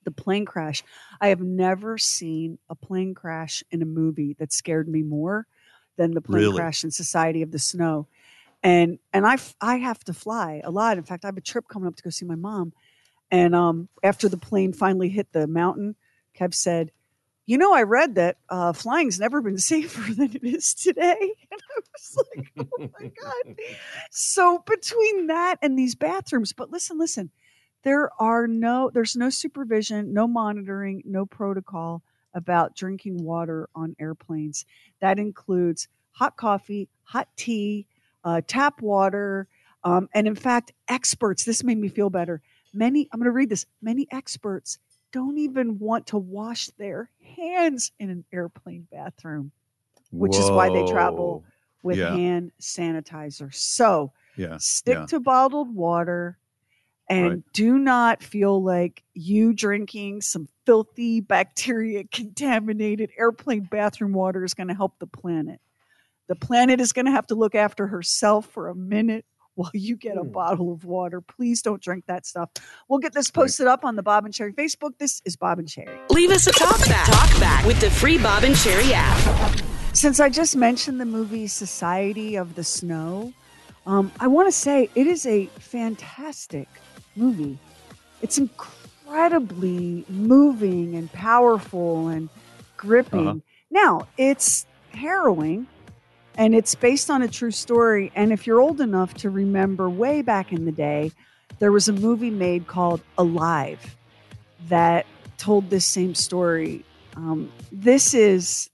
the plane crash. I have never seen a plane crash in a movie that scared me more than the plane Really? crash in Society of the Snow. And I have to fly a lot. In fact, I have a trip coming up to go see my mom. And after the plane finally hit the mountain, Kev said, "You know, I read that flying's never been safer than it is today." And I was like, "Oh my God." So between that and these bathrooms, but listen, there's no supervision, no monitoring, no protocol about drinking water on airplanes. That includes hot coffee, hot tea, tap water. And in fact, experts, this made me feel better. I'm going to read this. Many experts don't even want to wash their hands in an airplane bathroom, which is why they travel with hand sanitizer. So stick to bottled water and do not feel like you drinking some filthy, bacteria contaminated airplane bathroom water is going to help the planet. The planet is going to have to look after herself for a minute while you get a bottle of water. Please don't drink that stuff. We'll get this posted up on the Bob and Sherry Facebook. This is Bob and Sherry. Leave us a talk back with the free Bob and Sherry app. Since I just mentioned the movie Society of the Snow, I want to say it is a fantastic movie. It's incredibly moving and powerful and gripping. Now, it's harrowing. And it's based on a true story. And if you're old enough to remember way back in the day, there was a movie made called Alive that told this same story. This is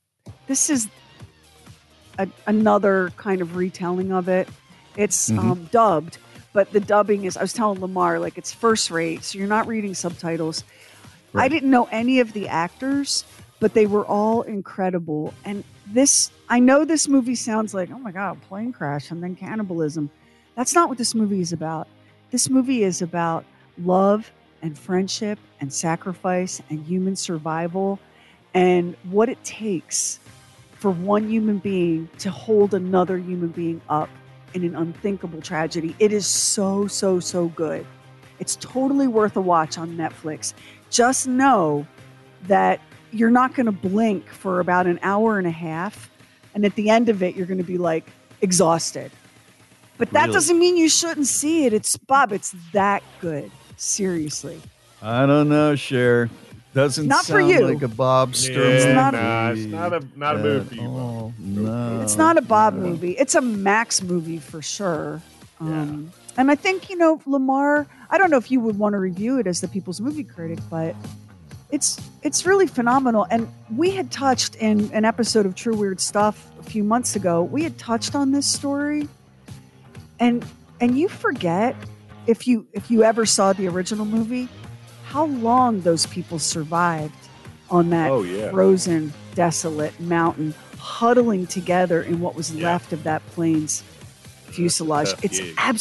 another kind of retelling of it. It's dubbed, but the dubbing is, I was telling Lamar, like it's first rate. So you're not reading subtitles. Right. I didn't know any of the actors, but they were all incredible. And I know this movie sounds like, oh my God, plane crash and then cannibalism. That's not what this movie is about. This movie is about love and friendship and sacrifice and human survival and what it takes for one human being to hold another human being up in an unthinkable tragedy. It is so, so, so good. It's totally worth a watch on Netflix. Just know that you're not going to blink for about an hour and a half. And at the end of it, you're going to be like exhausted. But that doesn't mean you shouldn't see it. It's that good. Seriously. I don't know, Cher. Doesn't not sound for you. like a Bob Sturm. It's not a movie for you. No. It's not a Bob movie. It's a Max movie for sure. And I think, Lamar, I don't know if you would want to review it as the People's Movie Critic, but it's really phenomenal. And we had touched in an episode of True Weird Stuff a few months ago. We had touched on this story, and you forget if you ever saw the original movie, how long those people survived on that frozen, desolate mountain, huddling together in what was left of that plane's fuselage. It's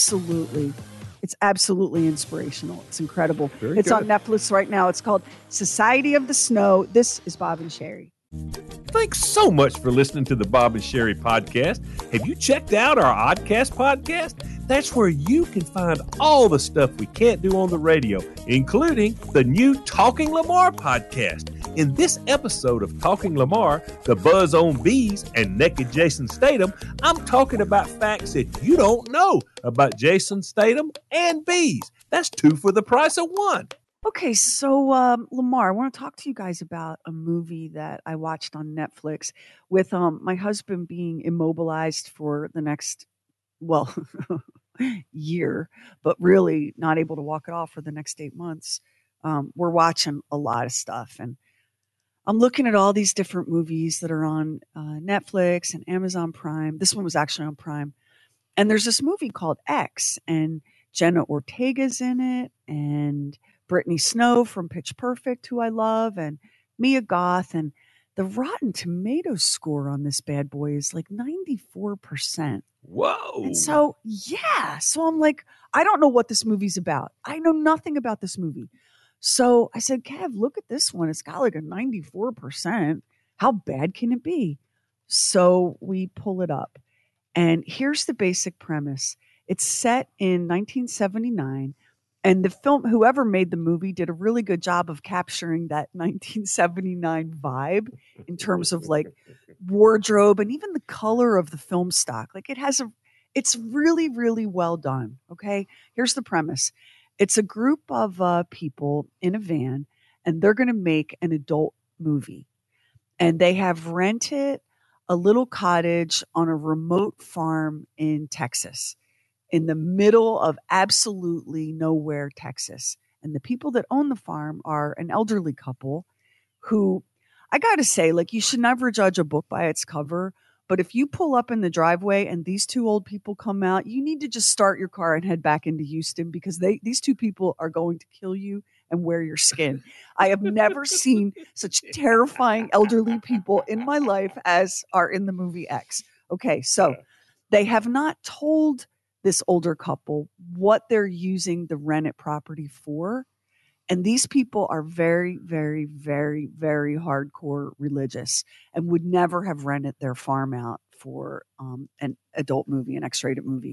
absolutely inspirational. It's incredible. It's on Netflix right now. It's called Society of the Snow. This is Bob and Sherry. Thanks so much for listening to the Bob and Sherry podcast. Have you checked out our Oddcast podcast? That's where you can find all the stuff we can't do on the radio, including the new Talking Lamar podcast. In this episode of Talking Lamar, the buzz on bees and naked Jason Statham, I'm talking about facts that you don't know about Jason Statham and bees. That's 2 for the price of 1. Okay, so Lamar, I want to talk to you guys about a movie that I watched on Netflix with my husband being immobilized for the next, year, but really not able to walk at all for the next 8 months. We're watching a lot of stuff, and I'm looking at all these different movies that are on Netflix and Amazon Prime. This one was actually on Prime. And there's this movie called X, and Jenna Ortega's in it, and Brittany Snow from Pitch Perfect, who I love, and Mia Goth. And the Rotten Tomatoes score on this bad boy is like 94%. Whoa. And so I'm like, I don't know what this movie's about. I know nothing about this movie. So I said, Kev, look at this one. It's got like a 94%. How bad can it be? So we pull it up. And here's the basic premise. It's set in 1979. And the film, whoever made the movie did a really good job of capturing that 1979 vibe in terms of like wardrobe and even the color of the film stock. Like it's really, really well done. Okay. Here's the premise. It's a group of people in a van, and they're going to make an adult movie. And they have rented a little cottage on a remote farm in Texas, in the middle of absolutely nowhere, Texas. And the people that own the farm are an elderly couple who, I got to say, like, you should never judge a book by its cover. But if you pull up in the driveway and these two old people come out, you need to just start your car and head back into Houston, because these two people are going to kill you and wear your skin. I have never seen such terrifying elderly people in my life as are in the movie X. Okay, so they have not told this older couple what they're using the rented property for. And these people are very, very, very, very hardcore religious and would never have rented their farm out for an adult movie, an X-rated movie.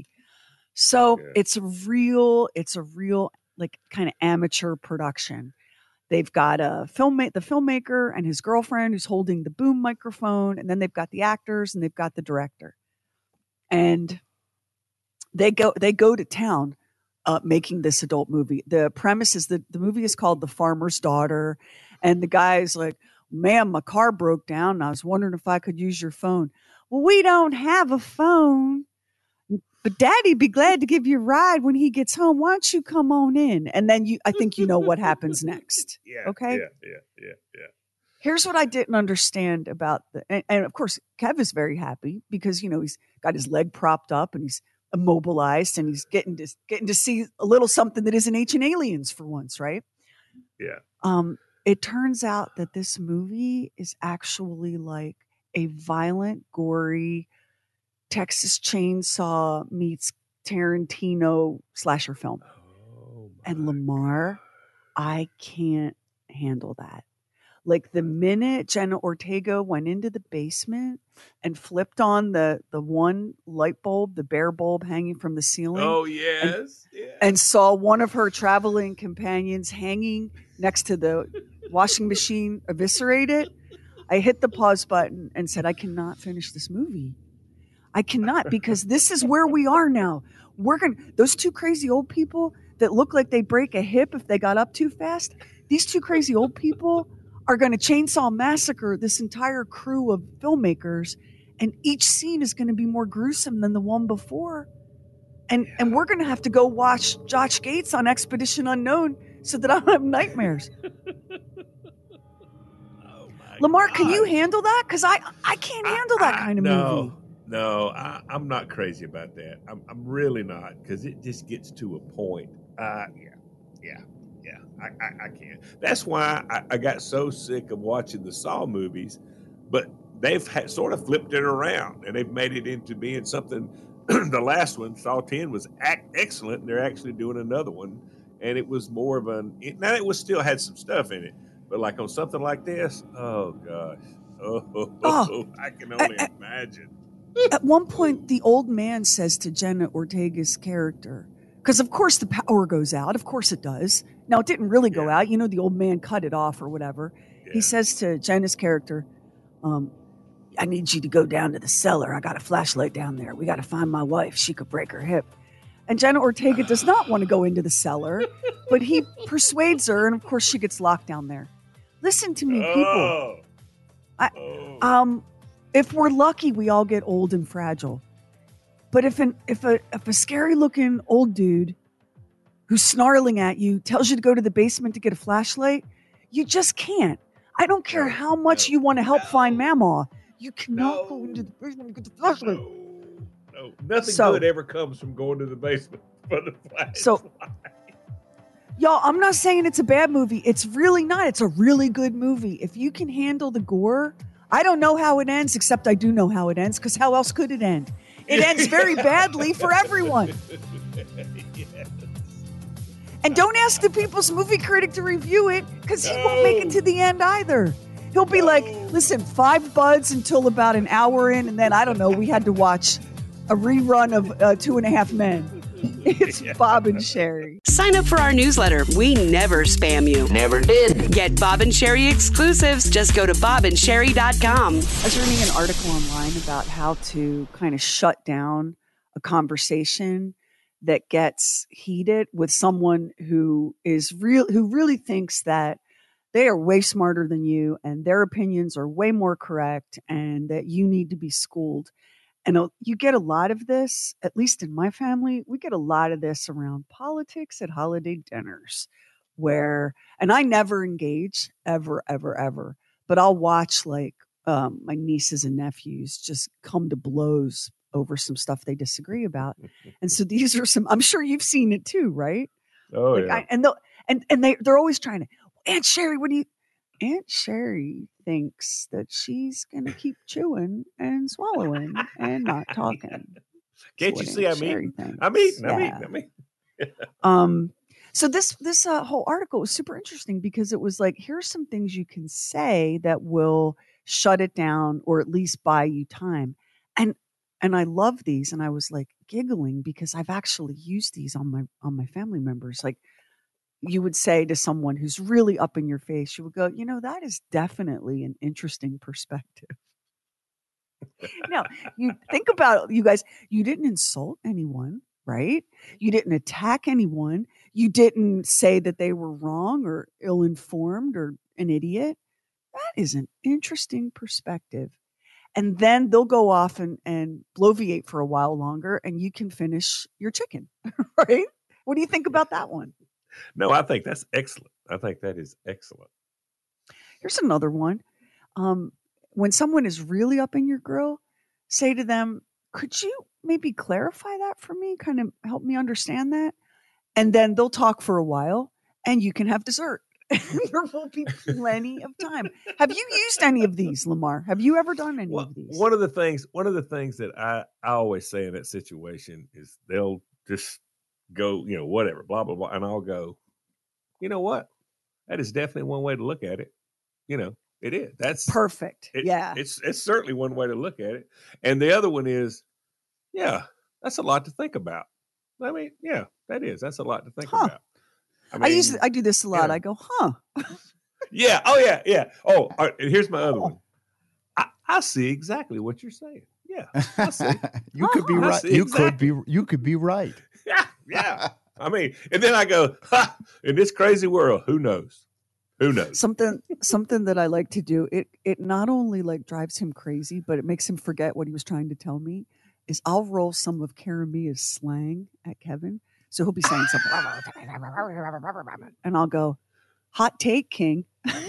So it's a real like kind of amateur production. They've got the filmmaker and his girlfriend who's holding the boom microphone, and then they've got the actors and they've got the director. And they go to town making this adult movie. The premise is that the movie is called The Farmer's Daughter, and the guy's like, "Ma'am, my car broke down and I was wondering if I could use your phone." "Well, we don't have a phone, but Daddy'd be glad to give you a ride when he gets home. Why don't you come on in?" And then I think you know what happens next. Okay. Yeah. Here's what I didn't understand about and of course, Kev is very happy because, he's got his leg propped up and he's immobilized and he's getting to see a little something that isn't Ancient Aliens for once, right? Yeah. It turns out that this movie is actually like a violent, gory Texas Chainsaw meets Tarantino slasher film. And Lamar, I can't handle that. Like the minute Jenna Ortega went into the basement and flipped on the one light bulb, the bare bulb hanging from the ceiling. Oh, yes. And saw one of her traveling companions hanging next to the washing machine eviscerated, I hit the pause button and said, I cannot finish this movie. I cannot, because this is where we are now. Those two crazy old people that look like they break a hip if they got up too fast, these two crazy old people are going to chainsaw massacre this entire crew of filmmakers, and each scene is going to be more gruesome than the one before. And we're going to have to go watch Josh Gates on Expedition Unknown so that I don't have nightmares. Lamar, can you handle that? Because I can't handle that kind of movie. No, I'm not crazy about that. I'm really not, because it just gets to a point. I can't. That's why I got so sick of watching the Saw movies, but they've sort of flipped it around and they've made it into being something. The last one, Saw 10, was excellent, and they're actually doing another one, and it was more of now it was still had some stuff in it, but like on something like this, oh gosh, I can only imagine. At one point, the old man says to Jenna Ortega's character, because of course the power goes out. Of course it does. Now, it didn't really go out. The old man cut it off or whatever. Yeah. He says to Jenna's character, I need you to go down to the cellar. I got a flashlight down there. We got to find my wife. She could break her hip. And Jenna Ortega does not want to go into the cellar, but he persuades her, and of course she gets locked down there. Listen to me, people. If we're lucky, we all get old and fragile. But if a scary looking old dude who's snarling at you tells you to go to the basement to get a flashlight, you just can't. I don't care how much you want to help find Mamaw. You cannot go into the basement and get the flashlight. No. Nothing good ever comes from going to the basement for the flashlight. So, y'all, I'm not saying it's a bad movie. It's really not. It's a really good movie. If you can handle the gore, I don't know how it ends, except I do know how it ends, because how else could it end? It ends very badly for everyone. Yes. And don't ask the People's Movie Critic to review it, because he won't make it to the end either. He'll be like, listen, 5 buds until about an hour in, and then, I don't know, we had to watch a rerun of 2.5 Men. It's Bob and Sherry. Sign up for our newsletter. We never spam you. Never did. Get Bob and Sherry exclusives. Just go to bobandsherry.com. I was reading an article online about how to kind of shut down a conversation that gets heated with someone who really thinks that they are way smarter than you and their opinions are way more correct and that you need to be schooled. And you get a lot of this, at least in my family, we get a lot of this around politics at holiday dinners and I never engage ever, but I'll watch like my nieces and nephews just come to blows over some stuff they disagree about. And so these are I'm sure you've seen it too, right? Oh, yeah. They're always trying to, Aunt Sherry, Aunt Sherry thinks that she's going to keep chewing and swallowing and not talking. Can't you see I'm eating? So this whole article was super interesting because it was like, here's some things you can say that will shut it down or at least buy you time. And I love these. And I was like giggling because I've actually used these on my family members. Like, you would say to someone who's really up in your face, you would go, that is definitely an interesting perspective. Now, you think about it, you guys, you didn't insult anyone, right? You didn't attack anyone. You didn't say that they were wrong or ill-informed or an idiot. That is an interesting perspective. And then they'll go off and bloviate for a while longer and you can finish your chicken, right? What do you think about that one? No, I think that's excellent. I think that is excellent. Here's another one. When someone is really up in your grill, say to them, could you maybe clarify that for me? Kind of help me understand that. And then they'll talk for a while and you can have dessert. There will be plenty of time. Have you used any of these, Lamar? Have you ever done any of these? One of the things that I always say in that situation is they'll just go, whatever, blah, blah, blah. And I'll go, you know what? That is definitely one way to look at it. It is. That's perfect. Yeah. It's certainly one way to look at it. And the other one is, yeah, that's a lot to think about. I mean, yeah, that is. That's a lot to think about. I do this a lot. I go, huh? Yeah. Oh, yeah. Yeah. Oh, here's my other one. I see exactly what you're saying. Yeah. I see. You could be right. You could be right. Yeah. I mean, and then I go, in this crazy world, who knows? Who knows? Something that I like to do, it not only like drives him crazy, but it makes him forget what he was trying to tell me, is I'll roll some of Karamia's slang at Kevin. So he'll be saying something. And I'll go, hot take, King.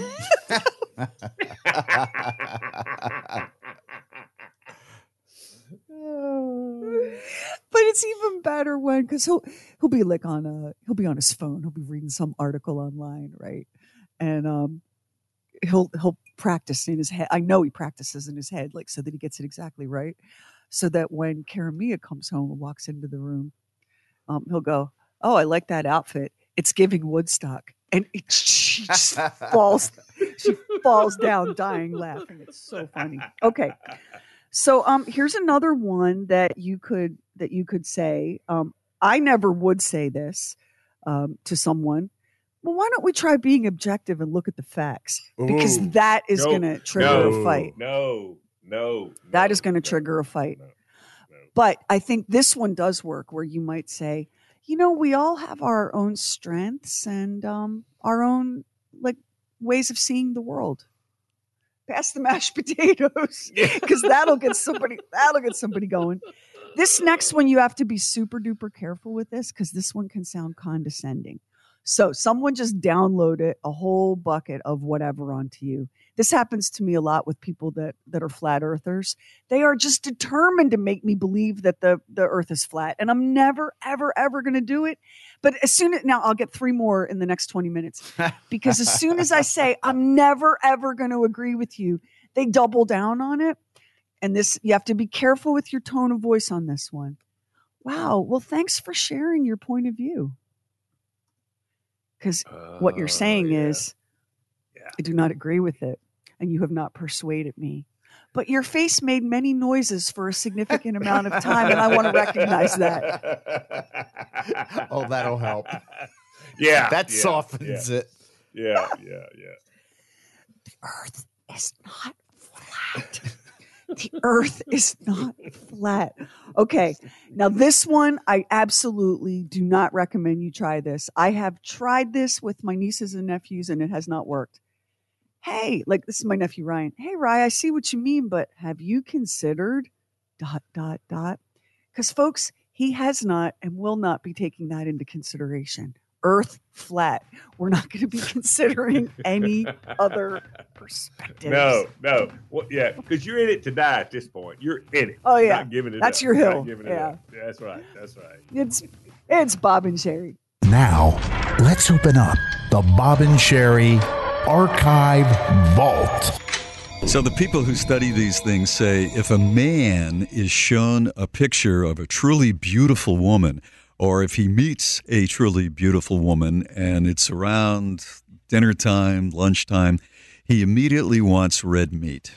But it's even better when, because he'll be like he'll be on his phone, he'll be reading some article online, right? And he'll practice in his head. I know he practices in his head, like so that he gets it exactly right, so that when Karamia comes home and walks into the room, he'll go, "Oh, I like that outfit. It's giving Woodstock," and she just falls. She falls down, dying laughing. It's so funny. Okay. So here's another one that you could say. I never would say this to someone. Well, why don't we try being objective and look at the facts? Because that is going to trigger a fight. No. That is going to trigger a fight. But I think this one does work where you might say, we all have our own strengths and our own ways of seeing the world. Pass the mashed potatoes because that'll get somebody going. This next one, you have to be super duper careful with this because this one can sound condescending. So someone just downloaded a whole bucket of whatever onto you. This happens to me a lot with people that are flat earthers. They are just determined to make me believe that the earth is flat. And I'm never, ever, ever going to do it. But now I'll get 3 more in the next 20 minutes. Because as soon as I say, I'm never, ever going to agree with you, they double down on it. And you have to be careful with your tone of voice on this one. Wow. Well, thanks for sharing your point of view. Because what you're saying is, I do not agree with it, and you have not persuaded me. But your face made many noises for a significant amount of time, and I want to recognize that. Oh, that'll help. Yeah. That yeah, softens it. Yeah. The earth is not flat. The earth is not flat. Okay. Now, this one, I absolutely do not recommend you try this. I have tried this with my nieces and nephews, and it has not worked. Hey, like this is my nephew, Ryan. Hey, Ryan, I see what you mean, but have you considered ... Because, folks, he has not and will not be taking that into consideration. Earth flat. We're not going to be considering any other perspectives. No. Well, yeah, because you're in it to die at this point. You're in it. Oh, yeah. Not giving it That's up. your Not hill. giving it Yeah. up. That's right. It's Bob and Sherry. Now, let's open up the Bob and Sherry Archive Vault. So the people who study these things say if a man is shown a picture of a truly beautiful woman, or if he meets a truly beautiful woman and it's around dinner time, lunchtime, he immediately wants red meat.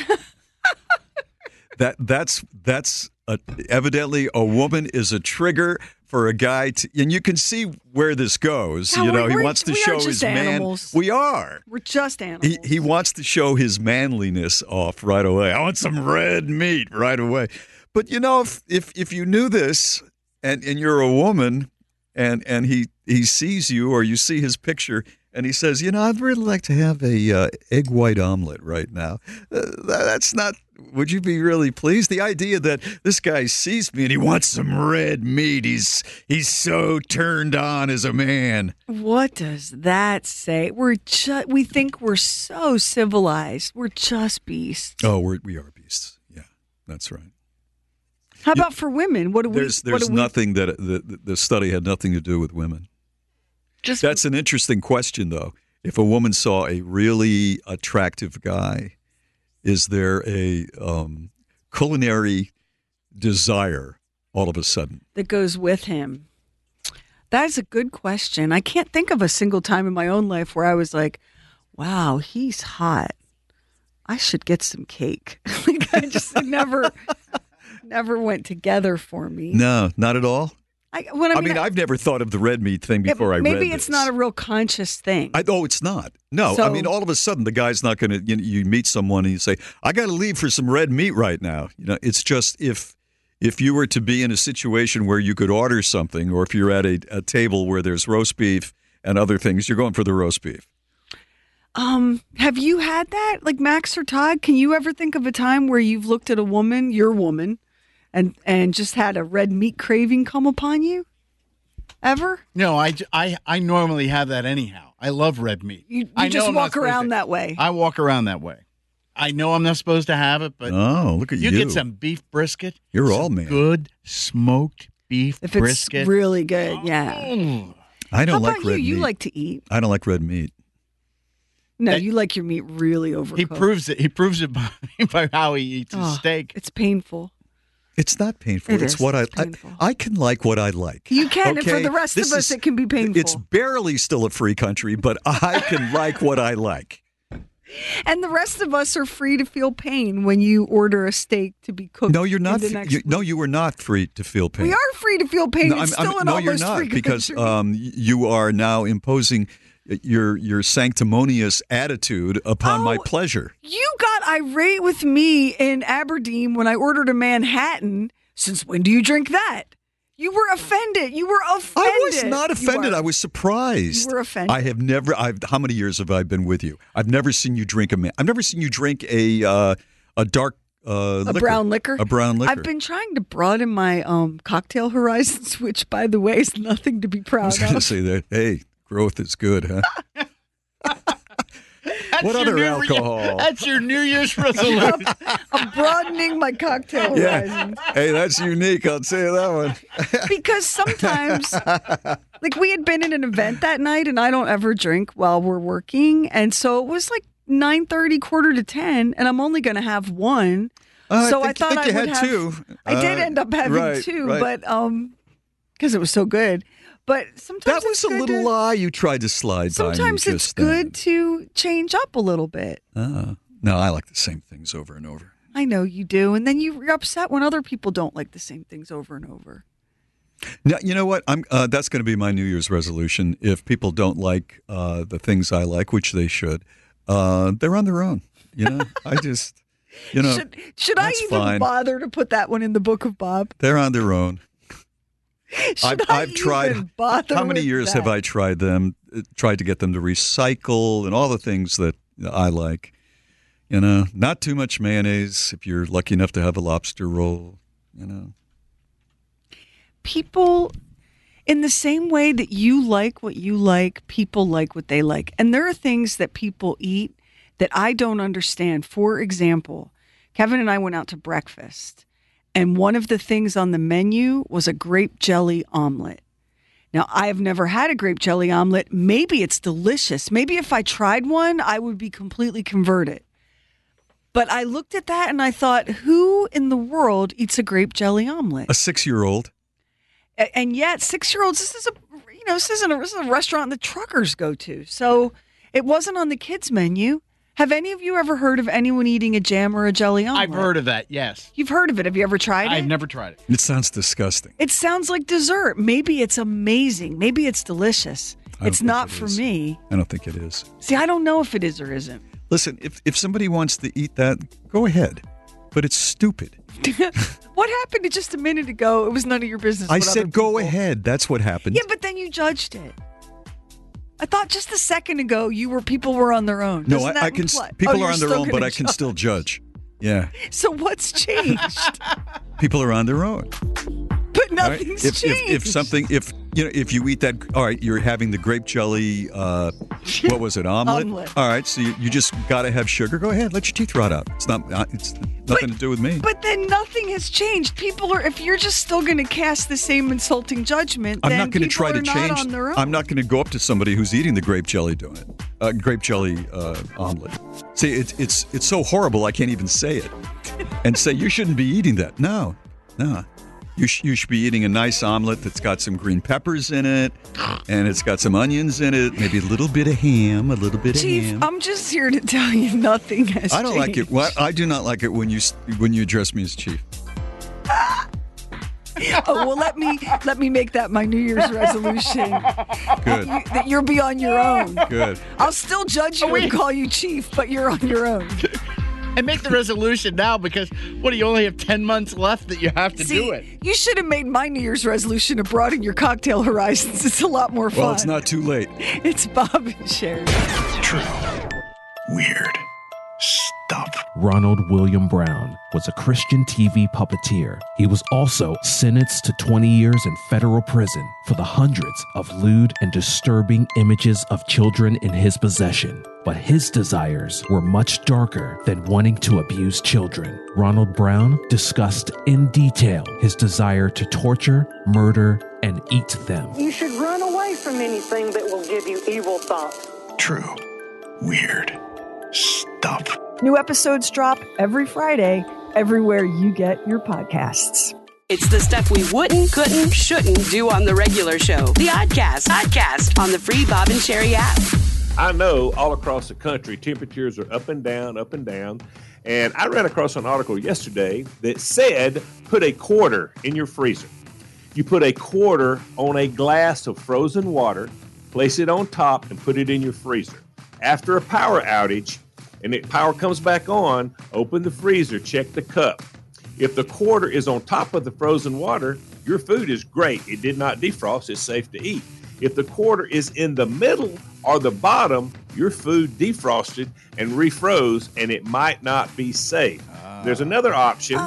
That's evidently a woman is a trigger for a guy to, and you can see where this goes. No, he we're- wants to we show are just his man. animals. We are. We're just animals. He wants to show his manliness off right away. I want some red meat right away. But if you knew this and you're a woman and he sees you or you see his picture and he says, I'd really like to have a egg white omelet right now. That's not. Would you be really pleased? The idea that this guy sees me and he wants some red meat. He's so turned on as a man. What does that say? We think we're so civilized. We're just beasts. Oh, we are beasts. Yeah, that's right. How about for women? What do we? There's nothing that the study had nothing to do with women. That's an interesting question, though. If a woman saw a really attractive guy, is there a culinary desire all of a sudden that goes with him? That is a good question. I can't think of a single time in my own life where I was like, wow, he's hot. I should get some cake. Like I just never went together for me. No, not at all. I mean, I've never thought of the red meat thing before I read Maybe this. it's not a real conscious thing. It's not. No, So- I mean, all of a sudden, the guy's not going to. You meet someone and you say, "I got to leave for some red meat right now." It's just if you were to be in a situation where you could order something, or if you're at a table where there's roast beef and other things, you're going for the roast beef. Have you had that? Like Max or Todd, can you ever think of a time where you've looked at a woman, your woman, and just had a red meat craving come upon you? Ever? No, I normally have that anyhow. I love red meat. You I know just I'm not walk supposed around to. that way. I walk around that way. I know I'm not supposed to have it, but look at you. get some beef brisket. You're some all man. Good smoked beef If it's brisket. really good, yeah. I don't How like about red you? meat. You like to eat. I don't like red meat. No, you like your meat really overcooked. He proves it by how he eats his steak. It's painful. It's not painful. It It's is. what It's painful. I can like what I like. You can, and for Okay? the rest This of us, is- it can be painful. It's barely still a free country, but I can like what I like. And the rest of us are free to feel pain when you order a steak to be cooked. No, you're not. in the next You are not free to feel pain. We are free to feel pain. No, It's still an no, almost you're not, free because country. you are now imposing your sanctimonious attitude upon my pleasure. You got irate with me in Aberdeen when I ordered a Manhattan. Since when do you drink that? You were offended. You were offended. I was not offended. I was surprised. You were offended. I have never. How many years have I been with you? I've never seen you drink I've never seen you drink a dark liquor. Brown liquor. A brown liquor. I've been trying to broaden my cocktail horizons, which, by the way, is nothing to be I proud was going to of. say that. Hey, growth is good, huh? What your other New- alcohol? That's your New Year's resolution. I'm broadening my cocktail horizons. Hey, that's unique. I'll tell you that one. Because sometimes, like we had been in an event that night, and I don't ever drink while we're working, and so it was like 9:30, 9:45, and I'm only going to have one. So I thought think I you would had have two. I did end up having right, two, right. but because it was so good. But sometimes That was it's a good little to- lie you tried to slide by me Sometimes it's just then. good to change up a little bit. No, I like the same things over and over. I know you do, and then you're upset when other people don't like the same things over and over. Now, you know what? That's going to be my New Year's resolution. If people don't like the things I like, which they should, they're on their own. I just, should I even fine. bother to put that one in the book of Bob? They're on their own. I've tried. How many years have I tried them? Tried to get them to recycle and all the things that I like. Not too much mayonnaise if you're lucky enough to have a lobster roll. People, in the same way that you like what you like, people like what they like. And there are things that people eat that I don't understand. For example, Kevin and I went out to breakfast, and one of the things on the menu was a grape jelly omelet. Now, I have never had a grape jelly omelet. Maybe it's delicious. Maybe if I tried one, I would be completely converted. But I looked at that and I thought, who in the world eats a grape jelly omelet? A 6-year-old. And yet, 6-year-olds, this is a restaurant that truckers go to. So it wasn't on the kids' menu. Have any of you ever heard of anyone eating a jam or a jelly omelet? I've heard of that, yes. You've heard of it. Have you ever tried it? I've never tried it. It sounds disgusting. It sounds like dessert. Maybe it's amazing. Maybe it's delicious. It's not for me. I don't think it is. See, I don't know if it is or isn't. Listen, if somebody wants to eat that, go ahead. But it's stupid. What happened to just a minute ago? It was none of your business. I said go ahead. That's what happened. Yeah, but then you judged it. I thought just a second ago people were on their own. No, I can. People are on their own, but I can still judge. Yeah. So what's changed? People are on their own. But nothing's changed. If you eat that, all right, you're having the grape jelly, what was it, omelet? All right, so you just got to have sugar. Go ahead, let your teeth rot out. It's nothing to do with me. But then nothing has changed. People are, if you're just still going to cast the same insulting judgment, I'm then not going to try to change. On their own. I'm not going to go up to somebody who's eating the grape jelly doing it. Grape jelly omelet. See, it's so horrible I can't even say it. And say you shouldn't be eating that. No. You should be eating a nice omelet that's got some green peppers in it, and it's got some onions in it, maybe a little bit of ham, Chief, I'm just here to tell you nothing has I don't changed. like it. Well, I do not like it when you address me as chief. Oh, well, let me make that my New Year's resolution. Good. That you'll be on your own. Good. I'll still judge you and call you chief, but you're on your own. And make the resolution now because, you only have 10 months left that you have to do it. You should have made my New Year's resolution to broaden your cocktail horizons. It's a lot more fun. Well, it's not too late. It's Bob and Sherry. True. Weird. Stuff. Ronald William Brown was a Christian TV puppeteer. He was also sentenced to 20 years in federal prison for the hundreds of lewd and disturbing images of children in his possession. But his desires were much darker than wanting to abuse children. Ronald Brown discussed in detail his desire to torture, murder, and eat them. You should run away from anything that will give you evil thoughts. True. Weird. Stuff. New episodes drop every Friday, everywhere you get your podcasts. It's the stuff we wouldn't, couldn't, shouldn't do on the regular show. The Oddcast on the free Bob and Sherry app. I know all across the country, temperatures are up and down, up and down. And I ran across an article yesterday that said put a quarter in your freezer. You put a quarter on a glass of frozen water, place it on top, and put it in your freezer. After a power outage, and the power comes back on, open the freezer, check the cup. If the quarter is on top of the frozen water, your food is great. It did not defrost. It's safe to eat. If the quarter is in the middle or the bottom, your food defrosted and refroze, and it might not be safe. There's another option.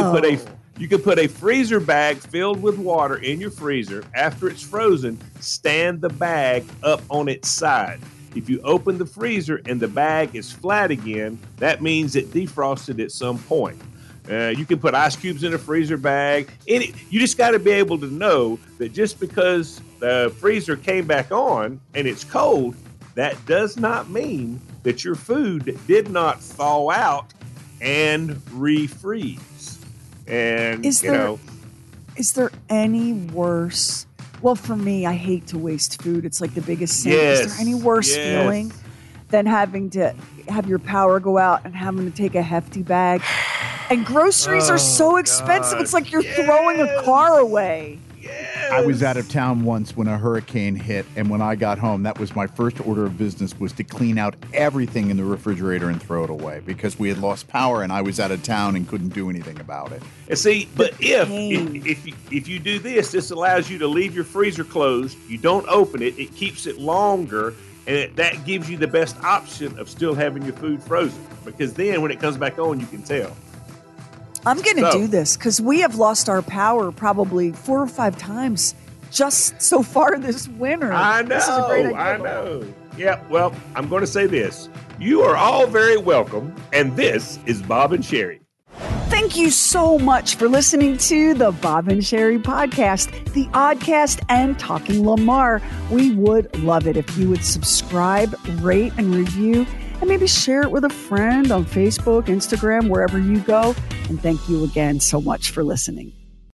You can put a freezer bag filled with water in your freezer. After it's frozen, stand the bag up on its side. If you open the freezer and the bag is flat again, that means it defrosted at some point. You can put ice cubes in a freezer bag. You just got to be able to know that just because the freezer came back on and it's cold, that does not mean that your food did not thaw out and refreeze. And, Is there any worse? Well, for me, I hate to waste food. It's like the biggest sin. Yes, Is there any worse feeling than having to have your power go out and having to take a hefty bag? And groceries are so expensive. It's like you're throwing a car away. Yes. I was out of town once when a hurricane hit, and when I got home, that was my first order of business was to clean out everything in the refrigerator and throw it away because we had lost power and I was out of town and couldn't do anything about it. And see, but if you do this allows you to leave your freezer closed. You don't open it. It keeps it longer, and that gives you the best option of still having your food frozen. Because then when it comes back on, you can tell. I'm going to do this because we have lost our power probably 4 or 5 times just so far this winter. I know. This is a great idea. I know. Yeah, well, I'm going to say this. You are all very welcome, and this is Bob and Sherry. Thank you so much for listening to the Bob and Sherry podcast, the Oddcast, and Talking Lamar. We would love it if you would subscribe, rate, and review, and maybe share it with a friend on Facebook, Instagram, wherever you go. And thank you again so much for listening.